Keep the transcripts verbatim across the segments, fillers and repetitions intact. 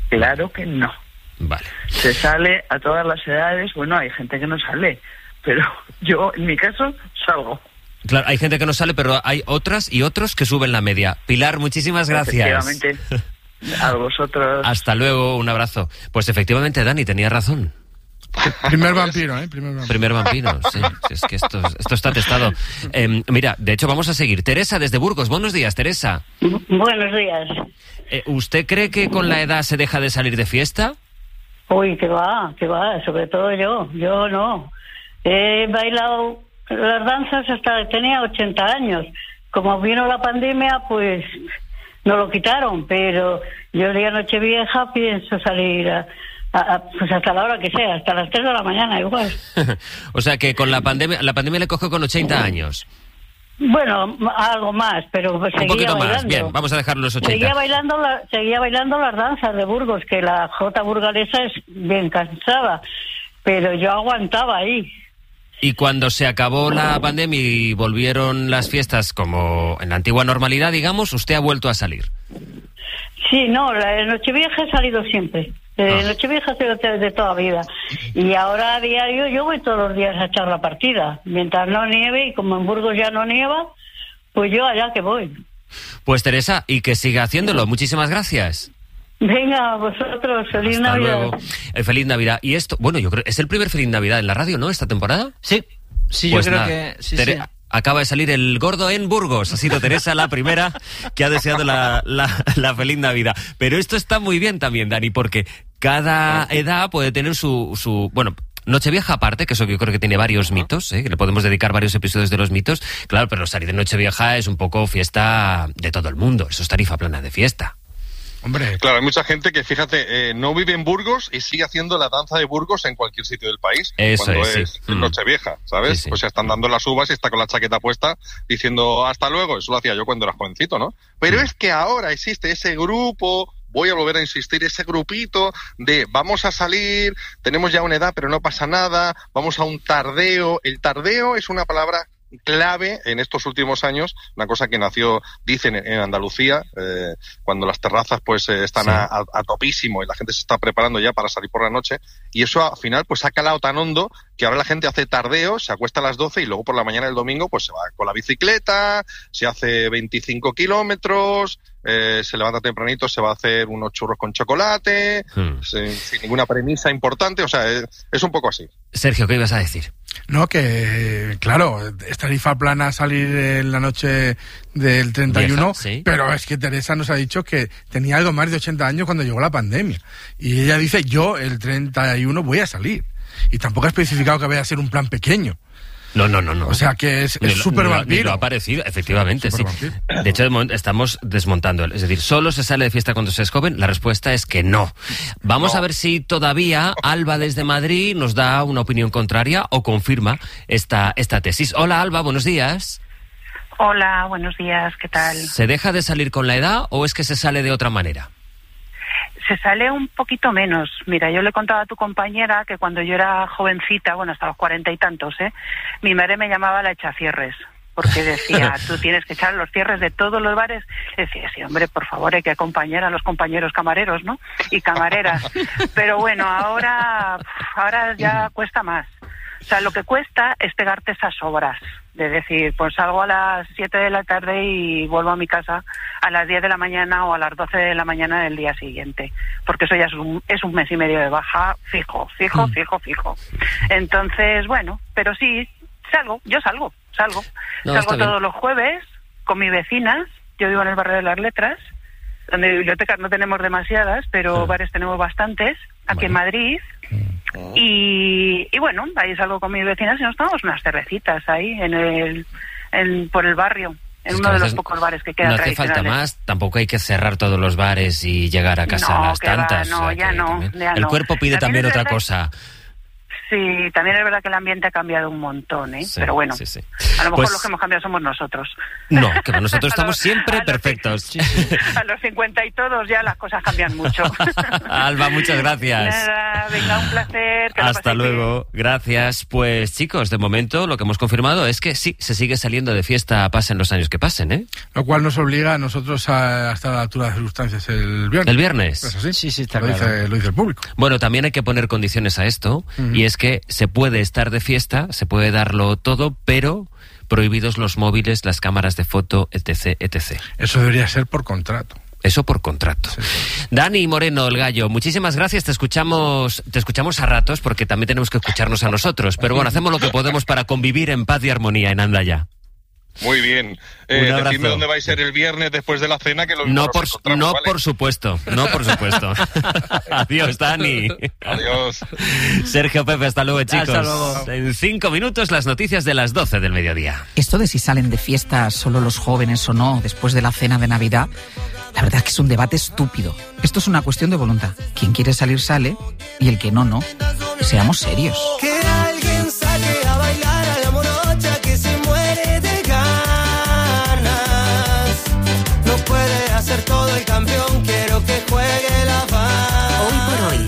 Claro que no. Vale. Se sale a todas las edades. Bueno, hay gente que no sale, pero yo, en mi caso, salgo. Claro, hay gente que no sale, pero hay otras y otros que suben la media. Pilar, muchísimas gracias. Efectivamente. A vosotros. Hasta luego, un abrazo. Pues efectivamente, Dani tenía razón. Primer vampiro, ¿eh? Primer vampiro. Primer vampiro, sí. Es que esto, esto está testado. Eh, mira, de hecho vamos a seguir. Teresa, desde Burgos. Buenos días, Teresa. Buenos días. Eh, ¿Usted cree que con la edad se deja de salir de fiesta? Uy, que va, que va, sobre todo yo. Yo no. He bailado las danzas hasta que tenía ochenta años. Como vino la pandemia, pues no lo quitaron, pero yo el día Nochevieja pienso salir a... A, a, pues hasta la hora que sea, hasta las tres de la mañana igual. O sea que con la pandemia, la pandemia le cogió con ochenta años. Bueno, algo más, pero pues un seguía poquito bailando. Más, bien, vamos a dejar los ochenta. Seguía bailando, la, seguía bailando las danzas de Burgos, que la jota burgalesa es bien cansada, pero yo aguantaba ahí. Y cuando se acabó la pandemia y volvieron las fiestas como en la antigua normalidad, digamos, usted ha vuelto a salir. Sí, no, la Nochevieja he salido siempre. Eh, Ah. Nochevieja ha sido de toda vida. Y ahora a diario yo voy todos los días a echar la partida. Mientras no nieve, y como en Burgos ya no nieva, pues yo allá que voy. Pues Teresa, y que siga haciéndolo. Muchísimas gracias. Venga, vosotros, feliz Hasta Navidad. luego. Eh, feliz Navidad. Y esto, bueno, yo creo, es el primer feliz Navidad en la radio, ¿no? Esta temporada. Sí, sí, Pues yo creo nada, que... Sí, Tere- sí. Acaba de salir el gordo en Burgos. Ha sido Teresa la primera que ha deseado la, la, la feliz Navidad. Pero esto está muy bien también, Dani, porque cada edad puede tener su... su bueno, Nochevieja aparte, que eso yo creo que tiene varios mitos, ¿eh? Que le podemos dedicar varios episodios de los mitos. Claro, pero salir de Nochevieja es un poco fiesta de todo el mundo. Eso es tarifa plana de fiesta. Hombre, Claro, hay mucha gente que, fíjate, eh, no vive en Burgos y sigue haciendo la danza de Burgos en cualquier sitio del país. Eso cuando es, es, sí. Mm. Nochevieja, ¿sabes? Sí, sí. Pues se están dando las uvas y está con la chaqueta puesta diciendo hasta luego. Eso lo hacía yo cuando era jovencito, ¿no? Pero Mm. es que ahora existe ese grupo, voy a volver a insistir, ese grupito de vamos a salir, tenemos ya una edad pero no pasa nada, vamos a un tardeo. El tardeo es una palabra clave en estos últimos años, una cosa que nació, dicen, en Andalucía, eh, cuando las terrazas pues eh, están Sí. a, a, a topísimo y la gente se está preparando ya para salir por la noche, y eso al final pues ha calado tan hondo que ahora la gente hace tardeo, se acuesta a las doce y luego por la mañana del domingo pues se va con la bicicleta, se hace veinticinco kilómetros, eh, se levanta tempranito, se va a hacer unos churros con chocolate, Hmm. sin, sin ninguna premisa importante, o sea, es, es un poco así. Sergio, ¿qué ibas a decir? no, que claro, es tarifa plana salir en la noche del treinta y uno, Vieja, sí. pero es que Teresa nos ha dicho que tenía algo más de ochenta años cuando llegó la pandemia. Y ella dice, yo el treinta y uno voy a salir. Y tampoco ha especificado que vaya a ser un plan pequeño. No, no, no, no. O sea que es, Ni es lo- súper ni lo- vampiro. ni lo ha parecido, efectivamente, sí. Supervampiro. De hecho, de momento estamos desmontando. Es decir, ¿solo se sale de fiesta cuando se es joven? La respuesta es que no. Vamos No. a ver si todavía Alba desde Madrid nos da una opinión contraria o confirma esta, esta tesis. Hola, Alba, buenos días. Hola, buenos días, ¿qué tal? ¿Se deja de salir con la edad o es que se sale de otra manera? Se sale un poquito menos. Mira, yo le contaba a tu compañera que cuando yo era jovencita, bueno, hasta los cuarenta y tantos, ¿eh? Mi madre me llamaba la echacierres, porque decía, tú tienes que echar los cierres de todos los bares. Decía, sí, hombre, por favor, hay que acompañar a los compañeros camareros, ¿no? Y camareras. Pero bueno, ahora, ahora ya cuesta más. O sea, lo que cuesta es pegarte esas obras. De decir, pues salgo a las siete de la tarde y vuelvo a mi casa a las diez de la mañana o a las doce de la mañana del día siguiente. Porque eso ya es un, es un mes y medio de baja fijo, fijo, fijo, fijo. Entonces, bueno, pero sí, salgo, yo salgo, salgo. No, está salgo bien. todos los jueves con mis vecinas. Yo vivo en el barrio de Las Letras, donde bibliotecas no tenemos demasiadas, pero Sí. bares tenemos bastantes, aquí en Bueno. Madrid. Y, y bueno, ahí salgo con mis vecinas y nos tomamos unas cervecitas ahí en el, en, por el barrio, en Es que uno a de los veces pocos bares que quedan no hace falta tradicionales. más, tampoco hay que cerrar todos los bares y llegar a casa No, a las que va, tantas. no, o sea, ya que no, también- ya el no. cuerpo pide También también es otra verdad- cosa. Sí, también es verdad que el ambiente ha cambiado un montón, ¿eh? Sí, pero bueno, sí, sí. a lo mejor Pues, los que hemos cambiado somos nosotros. No, que nosotros estamos los, siempre a perfectos. Los, a los cincuenta y todos ya las cosas cambian mucho. Alba, muchas gracias. Nada, venga, un placer. Que Hasta luego, bien. Gracias. Pues chicos, de momento lo que hemos confirmado es que sí, se sigue saliendo de fiesta, pasen los años que pasen, ¿eh? Lo cual nos obliga a nosotros a estar a la altura de circunstancias el viernes. ¿El viernes? ¿Es así? Sí, sí, está lo, claro. dice, lo dice el público. Bueno, también hay que poner condiciones a esto, uh-huh. y es que se puede estar de fiesta, se puede darlo todo, pero prohibidos los móviles, las cámaras de foto, etc, etcétera. Eso debería ser por contrato. Eso por contrato. Sí, sí. Dani Moreno, el Gallo, muchísimas gracias. Te escuchamos, te escuchamos a ratos porque también tenemos que escucharnos a nosotros. Pero bueno, hacemos lo que podemos para convivir en paz y armonía en Andaya. Muy bien. Eh, decidme dónde vais a ir el viernes después de la cena, que lo No, por, no ¿vale? por supuesto, no por supuesto. Adiós, Dani. Adiós. Sergio, Pepe, hasta luego, chicos. Hasta luego. En cinco minutos las noticias de las doce del mediodía. Esto de si salen de fiesta solo los jóvenes o no después de la cena de Navidad, la verdad es que es un debate estúpido. Esto es una cuestión de voluntad. Quien quiere salir sale y el que no, no. Seamos serios. Que alguien saque a bailar a la morocha que se muere de ganas. No puede hacer todo el campeón, quiero que juegue la paz. Hoy por hoy.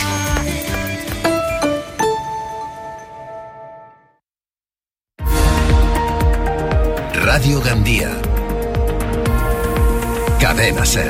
Radio Gandía. Cadena SER.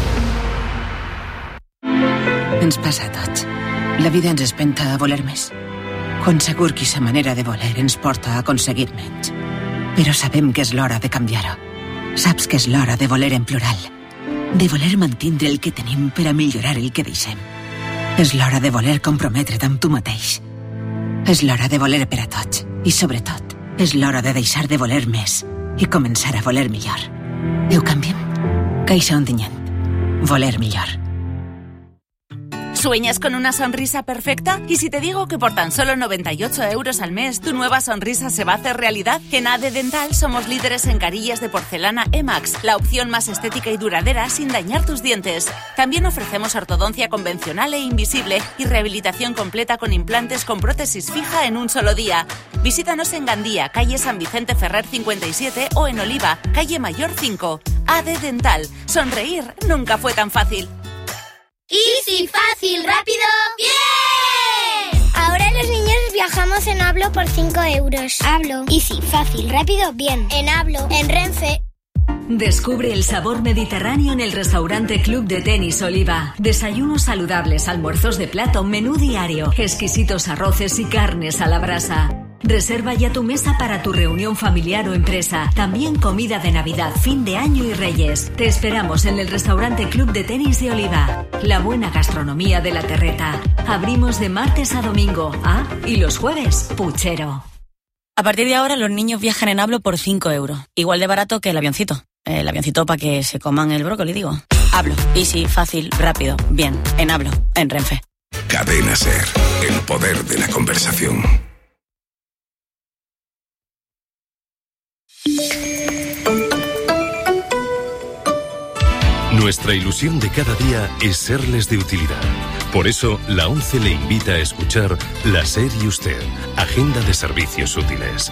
Ens passa a tots. La vida ens espenta a voler més. Quan segur que sa manera de voler ens porta a aconseguir menys. Però sabem que és l'hora de canviar-ho. Saps que és l'hora de voler en plural. De voler mantindre el que tenim per a millorar el que deixem. És l'hora de voler comprometre't amb tu mateix. És l'hora de voler per a tots. I sobretot, és l'hora de deixar de voler més i començar a voler millor. I ho canviem? Caixa Ontinyent. Voler millor. ¿Sueñas con una sonrisa perfecta? ¿Y si te digo que por tan solo noventa y ocho euros al mes tu nueva sonrisa se va a hacer realidad? En A D Dental somos líderes en carillas de porcelana Emax, la opción más estética y duradera sin dañar tus dientes. También ofrecemos ortodoncia convencional e invisible y rehabilitación completa con implantes con prótesis fija en un solo día. Visítanos en Gandía, calle San Vicente Ferrer cincuenta y siete o en Oliva, calle Mayor cinco. A D Dental. Sonreír nunca fue tan fácil. Easy, fácil, rápido, ¡bien! Ahora los niños viajamos en Hablo por cinco euros. Hablo. Easy, fácil, rápido, bien. En Hablo, en Renfe. Descubre el sabor mediterráneo en el restaurante Club de Tenis Oliva. Desayunos saludables, almuerzos de plato, menú diario, exquisitos arroces y carnes a la brasa. Reserva ya tu mesa para tu reunión familiar o empresa. También comida de Navidad, fin de año y Reyes. Te esperamos en el restaurante Club de Tenis de Oliva. La buena gastronomía de la terreta. Abrimos de martes a domingo. Ah, y los jueves, puchero. A partir de ahora los niños viajan en Hablo por cinco euros. Igual de barato que el avioncito. El avioncito para que se coman el brócoli, digo. Hablo. Easy, fácil, rápido, bien. En Hablo, en Renfe. Cadena SER. El poder de la conversación. Nuestra ilusión de cada día es serles de utilidad. Por eso, la ONCE le invita a escuchar La SER y Usted, Agenda de Servicios Útiles.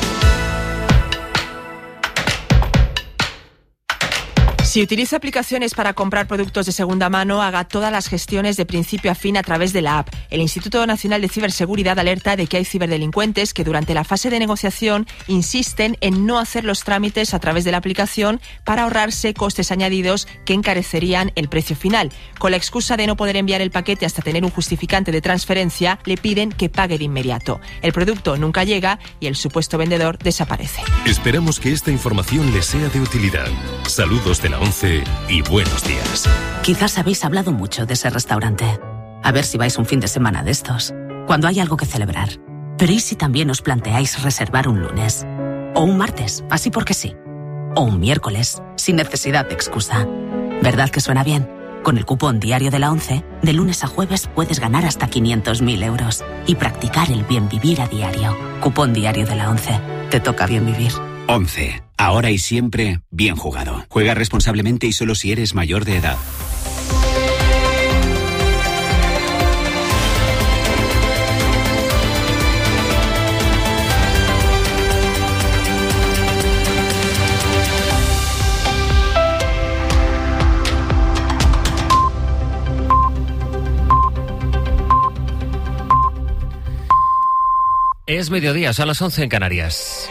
Si utiliza aplicaciones para comprar productos de segunda mano, haga todas las gestiones de principio a fin a través de la app. El Instituto Nacional de Ciberseguridad alerta de que hay ciberdelincuentes que durante la fase de negociación insisten en no hacer los trámites a través de la aplicación para ahorrarse costes añadidos que encarecerían el precio final. Con la excusa de no poder enviar el paquete hasta tener un justificante de transferencia, le piden que pague de inmediato. El producto nunca llega y el supuesto vendedor desaparece. Esperamos que esta información les sea de utilidad. Saludos de la ONCE y buenos días. Quizás habéis hablado mucho de ese restaurante. A ver si vais un fin de semana de estos, cuando hay algo que celebrar. Pero ¿y si también os planteáis reservar un lunes? O un martes, así porque sí. O un miércoles, sin necesidad de excusa. ¿Verdad que suena bien? Con el cupón diario de la ONCE, de lunes a jueves puedes ganar hasta quinientos mil euros y practicar el bien vivir a diario. Cupón diario de la ONCE. Te toca bien vivir. ONCE. Ahora y siempre, bien jugado. Juega responsablemente y solo si eres mayor de edad. Es mediodía, son las once en Canarias.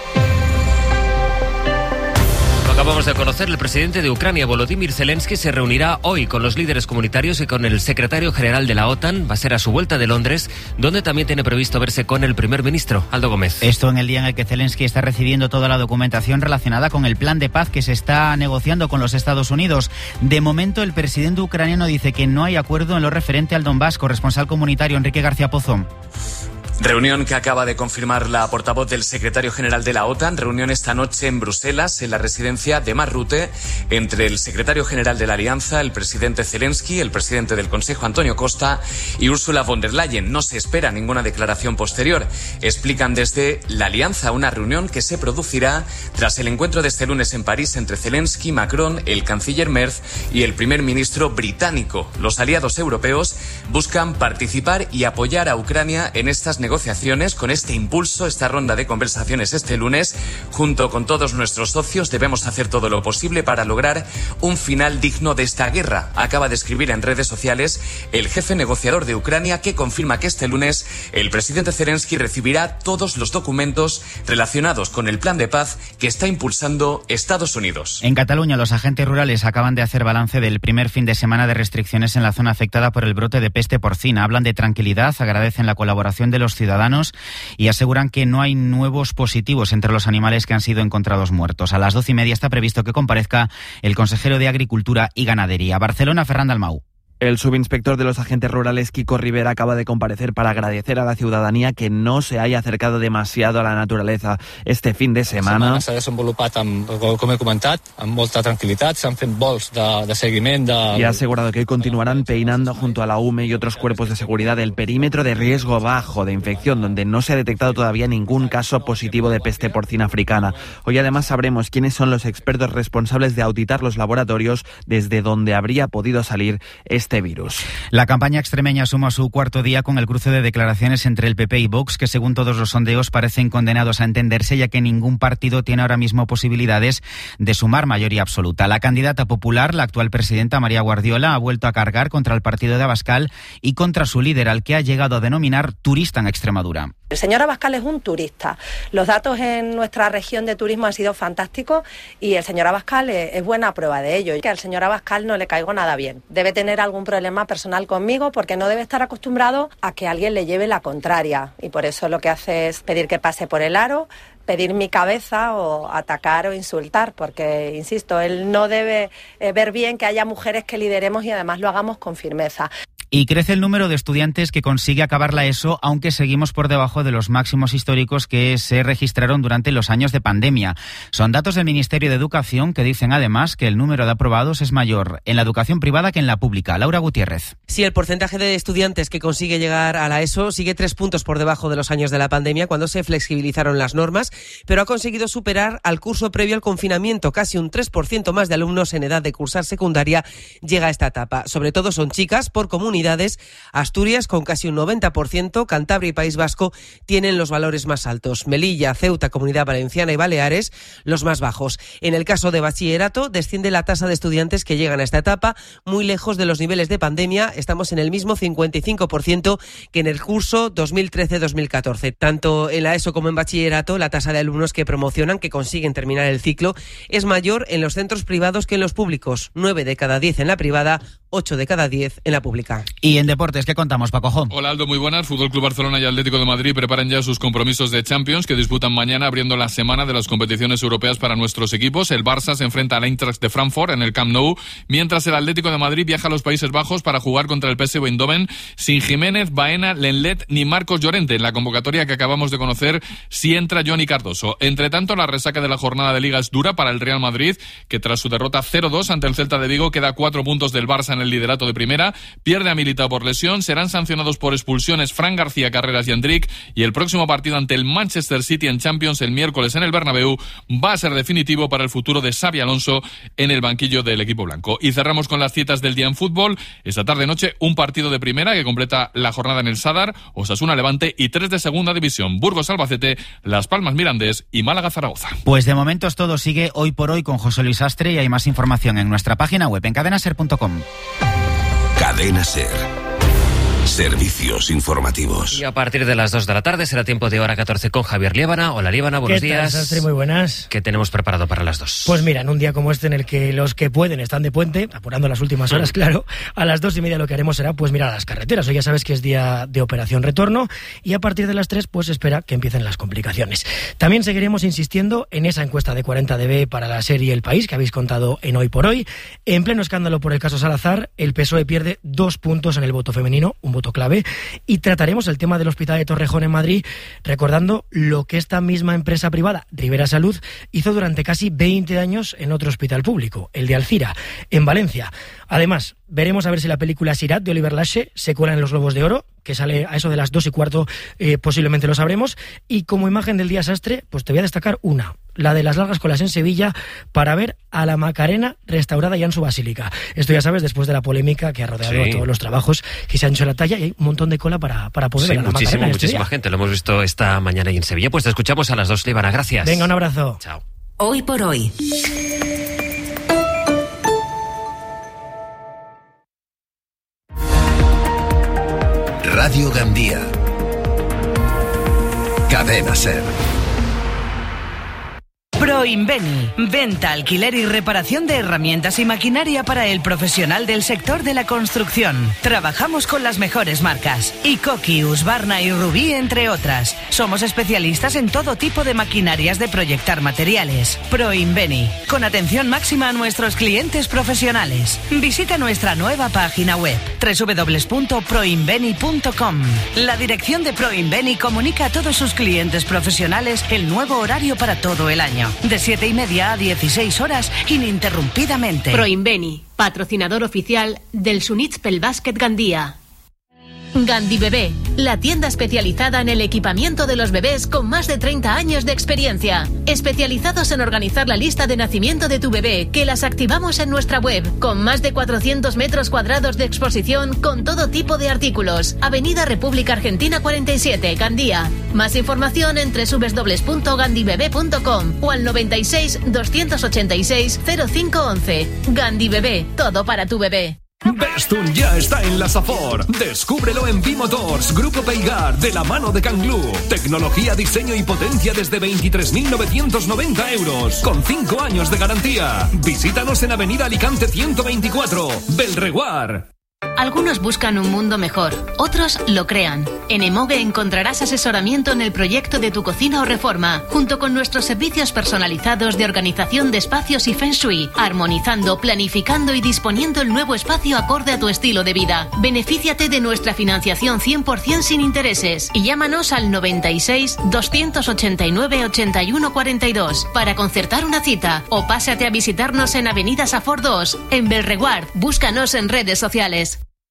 Acabamos de conocer, el presidente de Ucrania, Volodymyr Zelensky, se reunirá hoy con los líderes comunitarios y con el secretario general de la OTAN. Va a ser a su vuelta de Londres, donde también tiene previsto verse con el primer ministro, Aldo Gómez. Esto en el día en el que Zelensky está recibiendo toda la documentación relacionada con el plan de paz que se está negociando con los Estados Unidos. De momento, el presidente ucraniano dice que no hay acuerdo en lo referente al Donbass. Corresponsal comunitario Enrique García Pozo. Reunión que acaba de confirmar la portavoz del secretario general de la OTAN. Reunión esta noche en Bruselas, en la residencia de Mark Rutte, entre el secretario general de la Alianza, el presidente Zelensky, el presidente del Consejo, Antonio Costa, y Ursula von der Leyen. No se espera ninguna declaración posterior. Explican desde la Alianza una reunión que se producirá tras el encuentro de este lunes en París entre Zelensky, Macron, el canciller Merz y el primer ministro británico. Los aliados europeos buscan participar y apoyar a Ucrania en estas negociaciones negociaciones, con este impulso, esta ronda de conversaciones este lunes. Junto con todos nuestros socios debemos hacer todo lo posible para lograr un final digno de esta guerra, acaba de escribir en redes sociales el jefe negociador de Ucrania, que confirma que este lunes el presidente Zelensky recibirá todos los documentos relacionados con el plan de paz que está impulsando Estados Unidos. En Cataluña, los agentes rurales acaban de hacer balance del primer fin de semana de restricciones en la zona afectada por el brote de peste porcina. Hablan de tranquilidad, agradecen la colaboración de los ciudadanos y aseguran que no hay nuevos positivos entre los animales que han sido encontrados muertos. A las doce y media está previsto que comparezca el consejero de Agricultura y Ganadería. Barcelona, Ferran Dalmau. El subinspector de los agentes rurales, Kiko Rivera, acaba de comparecer para agradecer a la ciudadanía que no se haya acercado demasiado a la naturaleza este fin de semana. S'ha desenvolupat, amb, com he comentat, amb molta tranquil·litat. S'han fet vols de, de seguiment. De... Y ha asegurado que hoy continuarán peinando junto a la U M E y otros cuerpos de seguridad el perímetro de riesgo bajo de infección, donde no se ha detectado todavía ningún caso positivo de peste porcina africana. Hoy además sabremos quiénes son los expertos responsables de auditar los laboratorios desde donde habría podido salir este este virus. La campaña extremeña suma su cuarto día con el cruce de declaraciones entre el P P y Vox, que según todos los sondeos parecen condenados a entenderse, ya que ningún partido tiene ahora mismo posibilidades de sumar mayoría absoluta. La candidata popular, la actual presidenta María Guardiola, ha vuelto a cargar contra el partido de Abascal y contra su líder, al que ha llegado a denominar turista en Extremadura. El señor Abascal es un turista. Los datos en nuestra región de turismo han sido fantásticos y el señor Abascal es, es buena prueba de ello. Que al señor Abascal no le caigo nada bien. Debe tener algún problema personal conmigo porque no debe estar acostumbrado a que alguien le lleve la contraria. Y por eso lo que hace es pedir que pase por el aro, pedir mi cabeza o atacar o insultar, porque, insisto, él no debe eh, ver bien que haya mujeres que lideremos y además lo hagamos con firmeza. Y crece el número de estudiantes que consigue acabar la ESO, aunque seguimos por debajo de los máximos históricos que se registraron durante los años de pandemia. Son datos del Ministerio de Educación, que dicen además que el número de aprobados es mayor en la educación privada que en la pública. Laura Gutiérrez. Sí, el porcentaje de estudiantes que consigue llegar a la ESO sigue tres puntos por debajo de los años de la pandemia, cuando se flexibilizaron las normas, pero ha conseguido superar al curso previo al confinamiento. Casi un tres por ciento más de alumnos en edad de cursar secundaria llega a esta etapa. Sobre todo son chicas por comunidad. Asturias, con casi un noventa por ciento, Cantabria y País Vasco tienen los valores más altos. Melilla, Ceuta, Comunidad Valenciana y Baleares, los más bajos. En el caso de bachillerato, desciende la tasa de estudiantes que llegan a esta etapa, muy lejos de los niveles de pandemia. Estamos en el mismo cincuenta y cinco por ciento que en el curso dos mil trece dos mil catorce. Tanto en la ESO como en bachillerato, la tasa de alumnos que promocionan, que consiguen terminar el ciclo, es mayor en los centros privados que en los públicos. nueve de cada diez en la privada, ocho de cada diez en la pública. Y en deportes, ¿qué contamos, Paco Jón? Hola, Aldo, muy buenas. Fútbol Club Barcelona y Atlético de Madrid preparan ya sus compromisos de Champions, que disputan mañana, abriendo la semana de las competiciones europeas para nuestros equipos. El Barça se enfrenta al Eintracht de Frankfurt en el Camp Nou, mientras el Atlético de Madrid viaja a los Países Bajos para jugar contra el P S V Eindhoven sin Jiménez, Baena, Lenglet ni Marcos Llorente. En la convocatoria que acabamos de conocer, sí entra Johnny Cardoso. Entre tanto, la resaca de la jornada de Liga es dura para el Real Madrid, que tras su derrota cero dos ante el Celta de Vigo queda cuatro puntos del Barça en el liderato de primera. Pierde a Militao por lesión, serán sancionados por expulsiones Fran García, Carreras y Endrick, y el próximo partido ante el Manchester City en Champions el miércoles en el Bernabéu va a ser definitivo para el futuro de Xabi Alonso en el banquillo del equipo blanco. Y cerramos con las citas del día en fútbol. Esta tarde-noche un partido de primera que completa la jornada en el Sadar, Osasuna Levante, y tres de segunda división, Burgos Albacete, Las Palmas Mirandés y Málaga Zaragoza. Pues de momento todo sigue hoy por hoy con José Luis Astre, y hay más información en nuestra página web en cadena ser punto com. Cadena Ser. Servicios informativos. Y a partir de las dos de la tarde será tiempo de hora catorce con Javier Liébana. Hola Liébana, buenos ¿Qué tal, días. Sastre? Muy buenas. ¿Qué tenemos preparado para las dos? Pues mira, en un día como este en el que los que pueden están de puente, apurando las últimas horas, claro, a las dos y media lo que haremos será pues mirar a las carreteras. Hoy ya sabes que es día de operación retorno y a partir de las tres pues espera que empiecen las complicaciones. También seguiremos insistiendo en esa encuesta de cuarenta D B para la serie El País que habéis contado en Hoy por Hoy. En pleno escándalo por el caso Salazar, el P S O E pierde dos puntos en el voto femenino, un voto clave. Y trataremos el tema del Hospital de Torrejón en Madrid, recordando lo que esta misma empresa privada, Rivera Salud, hizo durante casi veinte años en otro hospital público, el de Alcira, en Valencia. Además, veremos a ver si la película Sirat de Oliver Lache se cuela en los Globos de Oro, que sale a eso de las dos y cuarto, eh, posiblemente lo sabremos. Y como imagen del día Sastre, pues te voy a destacar una, la de las largas colas en Sevilla, para ver a la Macarena restaurada ya en su basílica. Esto ya sabes, después de la polémica que ha rodeado sí. todos los trabajos que se han hecho en la talla, y hay un montón de cola para, para poder sí, ver a la muchísima, Macarena. muchísima este gente. Lo hemos visto esta mañana ahí en Sevilla. Pues te escuchamos a las dos, Liébana. Gracias. Venga, un abrazo. Chao. Hoy por hoy. Radio Gandía. Cadena Ser. Proinveni, venta, alquiler y reparación de herramientas y maquinaria para el profesional del sector de la construcción. Trabajamos con las mejores marcas, Ikoki, Husqvarna y Rubí, entre otras. Somos especialistas en todo tipo de maquinarias de proyectar materiales. Proinveni, con atención máxima a nuestros clientes profesionales. Visita nuestra nueva página web, doble u doble u doble u punto proinveni punto com. La dirección de Proinveni comunica a todos sus clientes profesionales el nuevo horario para todo el año. De siete y media a dieciséis horas, ininterrumpidamente. Proinveni, patrocinador oficial del Sunitspel Basket Gandía. Gandhi Bebé, la tienda especializada en el equipamiento de los bebés con más de treinta años de experiencia. Especializados en organizar la lista de nacimiento de tu bebé, que las activamos en nuestra web, con más de cuatrocientos metros cuadrados de exposición con todo tipo de artículos. Avenida República Argentina cuarenta y siete, Gandía. Más información en doble u doble u doble u punto gandhi bebé punto com o al noventa y seis, doscientos ochenta y seis, cero cinco once. Gandhi Bebé, todo para tu bebé. Bestun ya está en la Safor. Descúbrelo en B-Motors, Grupo Peigar, de la mano de Canglú. Tecnología, diseño y potencia desde veintitrés mil novecientos noventa euros, con cinco años de garantía. Visítanos en Avenida Alicante ciento veinticuatro, Belreguard. Algunos buscan un mundo mejor, otros lo crean. En Emoge encontrarás asesoramiento en el proyecto de tu cocina o reforma, junto con nuestros servicios personalizados de organización de espacios y Feng Shui, armonizando, planificando y disponiendo el nuevo espacio acorde a tu estilo de vida. Benefíciate de nuestra financiación cien por ciento sin intereses y llámanos al noventa y seis, doscientos ochenta y nueve, ochenta y uno cuarenta y dos para concertar una cita, o pásate a visitarnos en Avenida Safor dos, en Belreguard. Búscanos en redes sociales.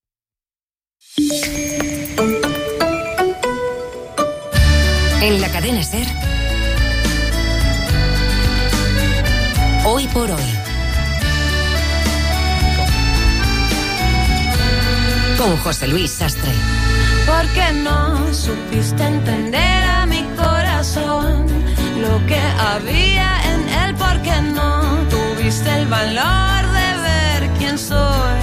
En la cadena SER, Hoy por Hoy, con José Luis Sastre. Porque no supiste entender a mi corazón lo que había en él, porque no tuviste el valor de ver quién soy,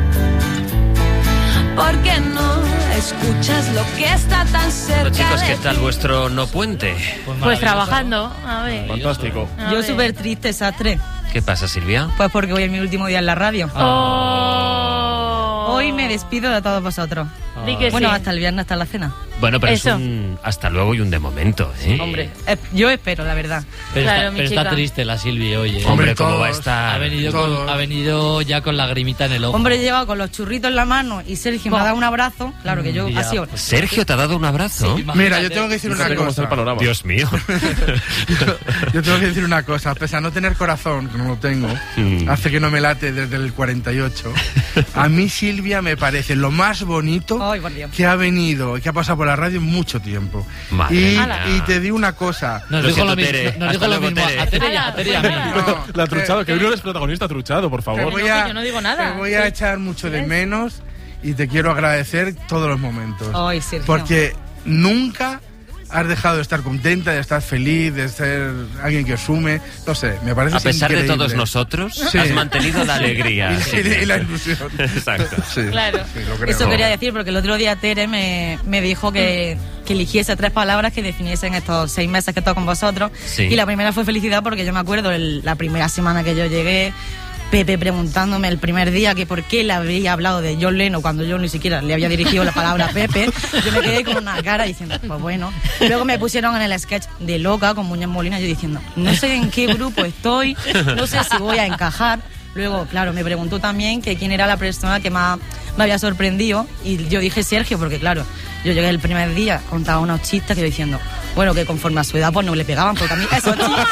porque no escuchas lo que está tan cerca. Bueno, chicos, ¿qué de tal ti? vuestro no puente? Pues, pues trabajando, a ver. Fantástico. A Yo súper triste, Sastre. ¿Qué pasa, Silvia? Pues porque hoy es mi último día en la radio. Oh. Hoy me despido de todos vosotros. Di que bueno, sí. hasta el viernes, hasta la cena. Bueno, pero Eso. es un hasta luego y un de momento, ¿eh? Hombre, eh, yo espero, la verdad. Pero, Claro, está, mi pero está chica. triste la Silvi hoy, ¿eh? Hombre, ¿cómo va a estar? Ha venido, con, ha venido ya con lagrimita en el ojo. Hombre, he llevado con los churritos en la mano y Sergio me ha dado un abrazo. Claro que yo Y ya, ha sido... ¿Sergio te ha dado un abrazo? Sí, Mira, yo tengo que decir una cosa. Dios mío. Yo tengo que decir una cosa. Pese a no tener corazón, que no lo tengo, Mm. hace que no me late desde el cuarenta y ocho. A mí Silvia me parece lo más bonito Ay, por Dios. que ha venido y que ha pasado por la radio en mucho tiempo. Madre Y, mía. y te digo una cosa. Nos Lo dijo lo siento, mismo, Tere. nos Hasta dijo lo luego, mismo Tere. a Tere y a- a Tere y a mí. No, La truchado, que uno eres protagonista truchado, por favor. Te voy a, yo no digo nada. Te voy a echar mucho de menos y te quiero agradecer todos los momentos. Ay, Sergio. Porque nunca has dejado de estar contenta, de estar feliz, de ser alguien que os sume. No sé, me parece A pesar increíble. de todos nosotros, Sí. has mantenido la alegría. Y, y- y la ilusión. Exacto. Sí, Claro. sí, lo creo. Eso quería decir, porque el otro día Tere me, me dijo que, que eligiese tres palabras que definiesen estos seis meses que he estado con vosotros. Sí. Y la primera fue felicidad, porque yo me acuerdo el- la primera semana que yo llegué, Pepe preguntándome el primer día que por qué le había hablado de John Lennon cuando yo ni siquiera le había dirigido la palabra a Pepe. Yo me quedé con una cara diciendo, pues bueno. Luego me pusieron en el sketch de loca con Muñoz Molina, yo diciendo, no sé en qué grupo estoy, no sé si voy a encajar. Luego, claro, me preguntó también que quién era la persona que más me había sorprendido y yo dije Sergio, porque claro, yo llegué el primer día, contaba unos chistes que yo diciendo, bueno, que conforme a su edad pues no le pegaban, porque a mí esos chistes...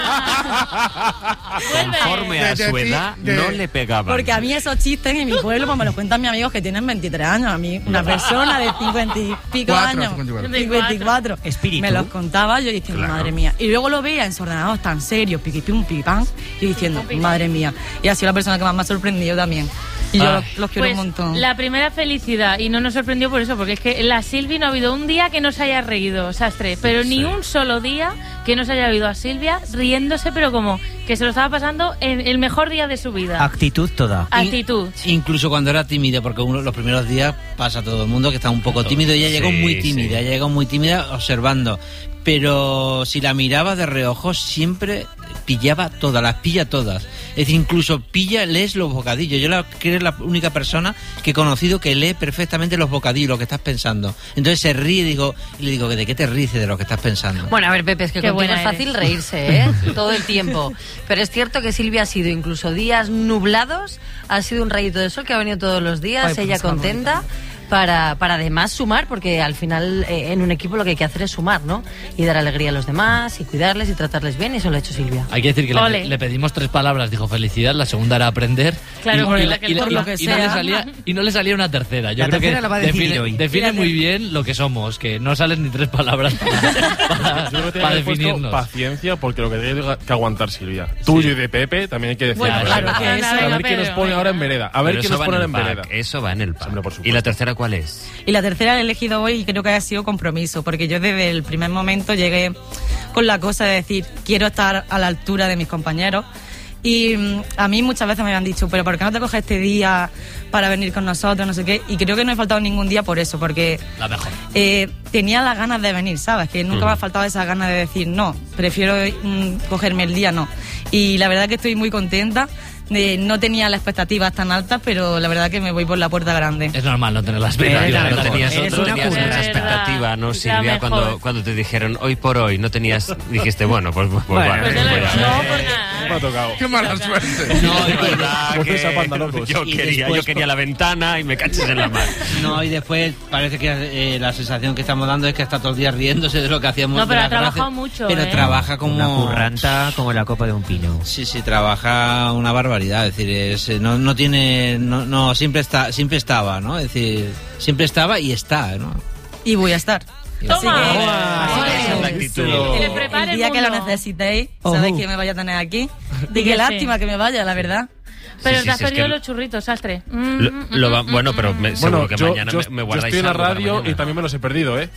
Conforme a su edad, no le pegaba. Porque a mí esos chistes en mi pueblo pues me los cuentan mis amigos que tienen veintitrés años. A mí una persona de cincuenta y pico Cuatro, años, cincuenta y cuatro. cincuenta y cuatro, Espíritu. me los contaba yo diciendo, Claro. madre mía. Y luego lo veía ensordenados tan serios, piquipim, piquipam, yo diciendo, madre mía. Y ha sido la persona que más me ha sorprendido también. Y yo Ah. los, los quiero Pues, un montón. la primera felicidad, y no nos sorprendió por eso, porque es que la Silvi no ha habido un día que no se haya reído, Sastre, pero ni un solo día que no se haya oído a Silvia riéndose, pero como que se lo estaba pasando en el mejor día de su vida. Actitud toda. Actitud. Incluso cuando era tímida, porque uno los primeros días pasa a todo el mundo que está un poco tímido. Ella llegó Sí, muy tímida, sí. ella llegó muy tímida observando. Pero si la miraba de reojo, siempre pillaba todas, las pilla todas. Es decir, incluso pilla, lees los bocadillos. Yo la, creo que es la única persona que he conocido que lee perfectamente los bocadillos, lo que estás pensando. Entonces se ríe y, digo, y le digo, ¿de qué te ríes de lo que estás pensando? Bueno, a ver, Pepe, es que Qué contigo buena es fácil eres. reírse, ¿eh? Todo el tiempo. Pero es cierto que Silvia ha sido incluso días nublados, ha sido un rayito de sol que ha venido todos los días, Ay, pues, ella está contenta. Para, para además sumar, porque al final eh, en un equipo lo que hay que hacer es sumar, ¿no? Y dar alegría a los demás, y cuidarles y tratarles bien, y eso lo ha hecho Silvia. Hay que decir que Ole. le, le pedimos tres palabras, dijo felicidad, la segunda era aprender. Claro, y, por y lo la- que- y la- por y- lo que y no le sea. salía y no le salía una tercera. Yo La creo tercera que la va a decidir define, hoy. define Fíjate. muy bien lo que somos, que no salen ni tres palabras para, para- Yo creo que tiene para que haber puesto definirnos. paciencia, porque lo que tiene que aguantar Silvia. Tuyo y de Pepe también hay que decir. Bueno, claro, a que ver, eso- a ver qué nos Pedro, pone venga. ahora en vereda. A ver Pero qué eso nos va pone en ahora el en pack, vereda. eso va en el pack. Hombre, por supuesto. ¿Y la tercera cuál es? Y la tercera la he elegido hoy y creo que ha sido compromiso, porque yo desde el primer momento llegué con la cosa de decir, quiero estar a la altura de mis compañeros. Y mm, a mí muchas veces me habían dicho, pero ¿por qué no te coges este día para venir con nosotros? No sé qué. Y creo que no he faltado ningún día por eso, porque La mejor. eh, tenía las ganas de venir, ¿sabes? Que nunca Mm. me ha faltado esa ganas de decir, no, prefiero mm, cogerme el día, no. Y la verdad que estoy muy contenta. De, no tenía las expectativas tan altas, pero la verdad que me voy por la puerta grande. Es normal no tener las Pero expectativas. no tenías Eres otros una días curra. esa Es expectativa, verdad. ¿no, La Silvia? mejor. Cuando, cuando te dijeron hoy por hoy, no tenías, dijiste, bueno, pues, pues, Bueno, vale, Pues ya lo voy he a hecho, ver. no por nada. Me ha tocado. Qué mala suerte. No, y- Es verdad Como que esa panda locos. yo Y quería, después- yo quería la ventana y me caches en la mano. No, y después parece que eh, la sensación que estamos dando es que está todo el día riéndose de lo que hacíamos. No, pero de ha las gracias. trabajado mucho, Pero ¿eh? trabaja como... Una curranta como la copa de un pino. Sí, sí, trabaja una barbaridad. Es decir, es, eh, no, no tiene... No, no, siempre, está, siempre estaba, ¿no? Es decir, siempre estaba y está, ¿no? Y voy a estar. Toma. Así que- Ole. así que- La actitud. Que le el prepare día el que lo mundo. necesitéis, Ojo. sabéis que me vaya a tener aquí. De Y qué que lástima sí. que me vaya, la verdad. Pero Sí, te has sí, es perdido que- los churritos, Sastre. Mm, Lo, mm, lo va- mm, bueno, mm, pero mm. me, seguro Bueno, que yo, mañana yo- me, me yo guardáis estoy en la algo para radio mañana. y también me los he perdido, ¿eh?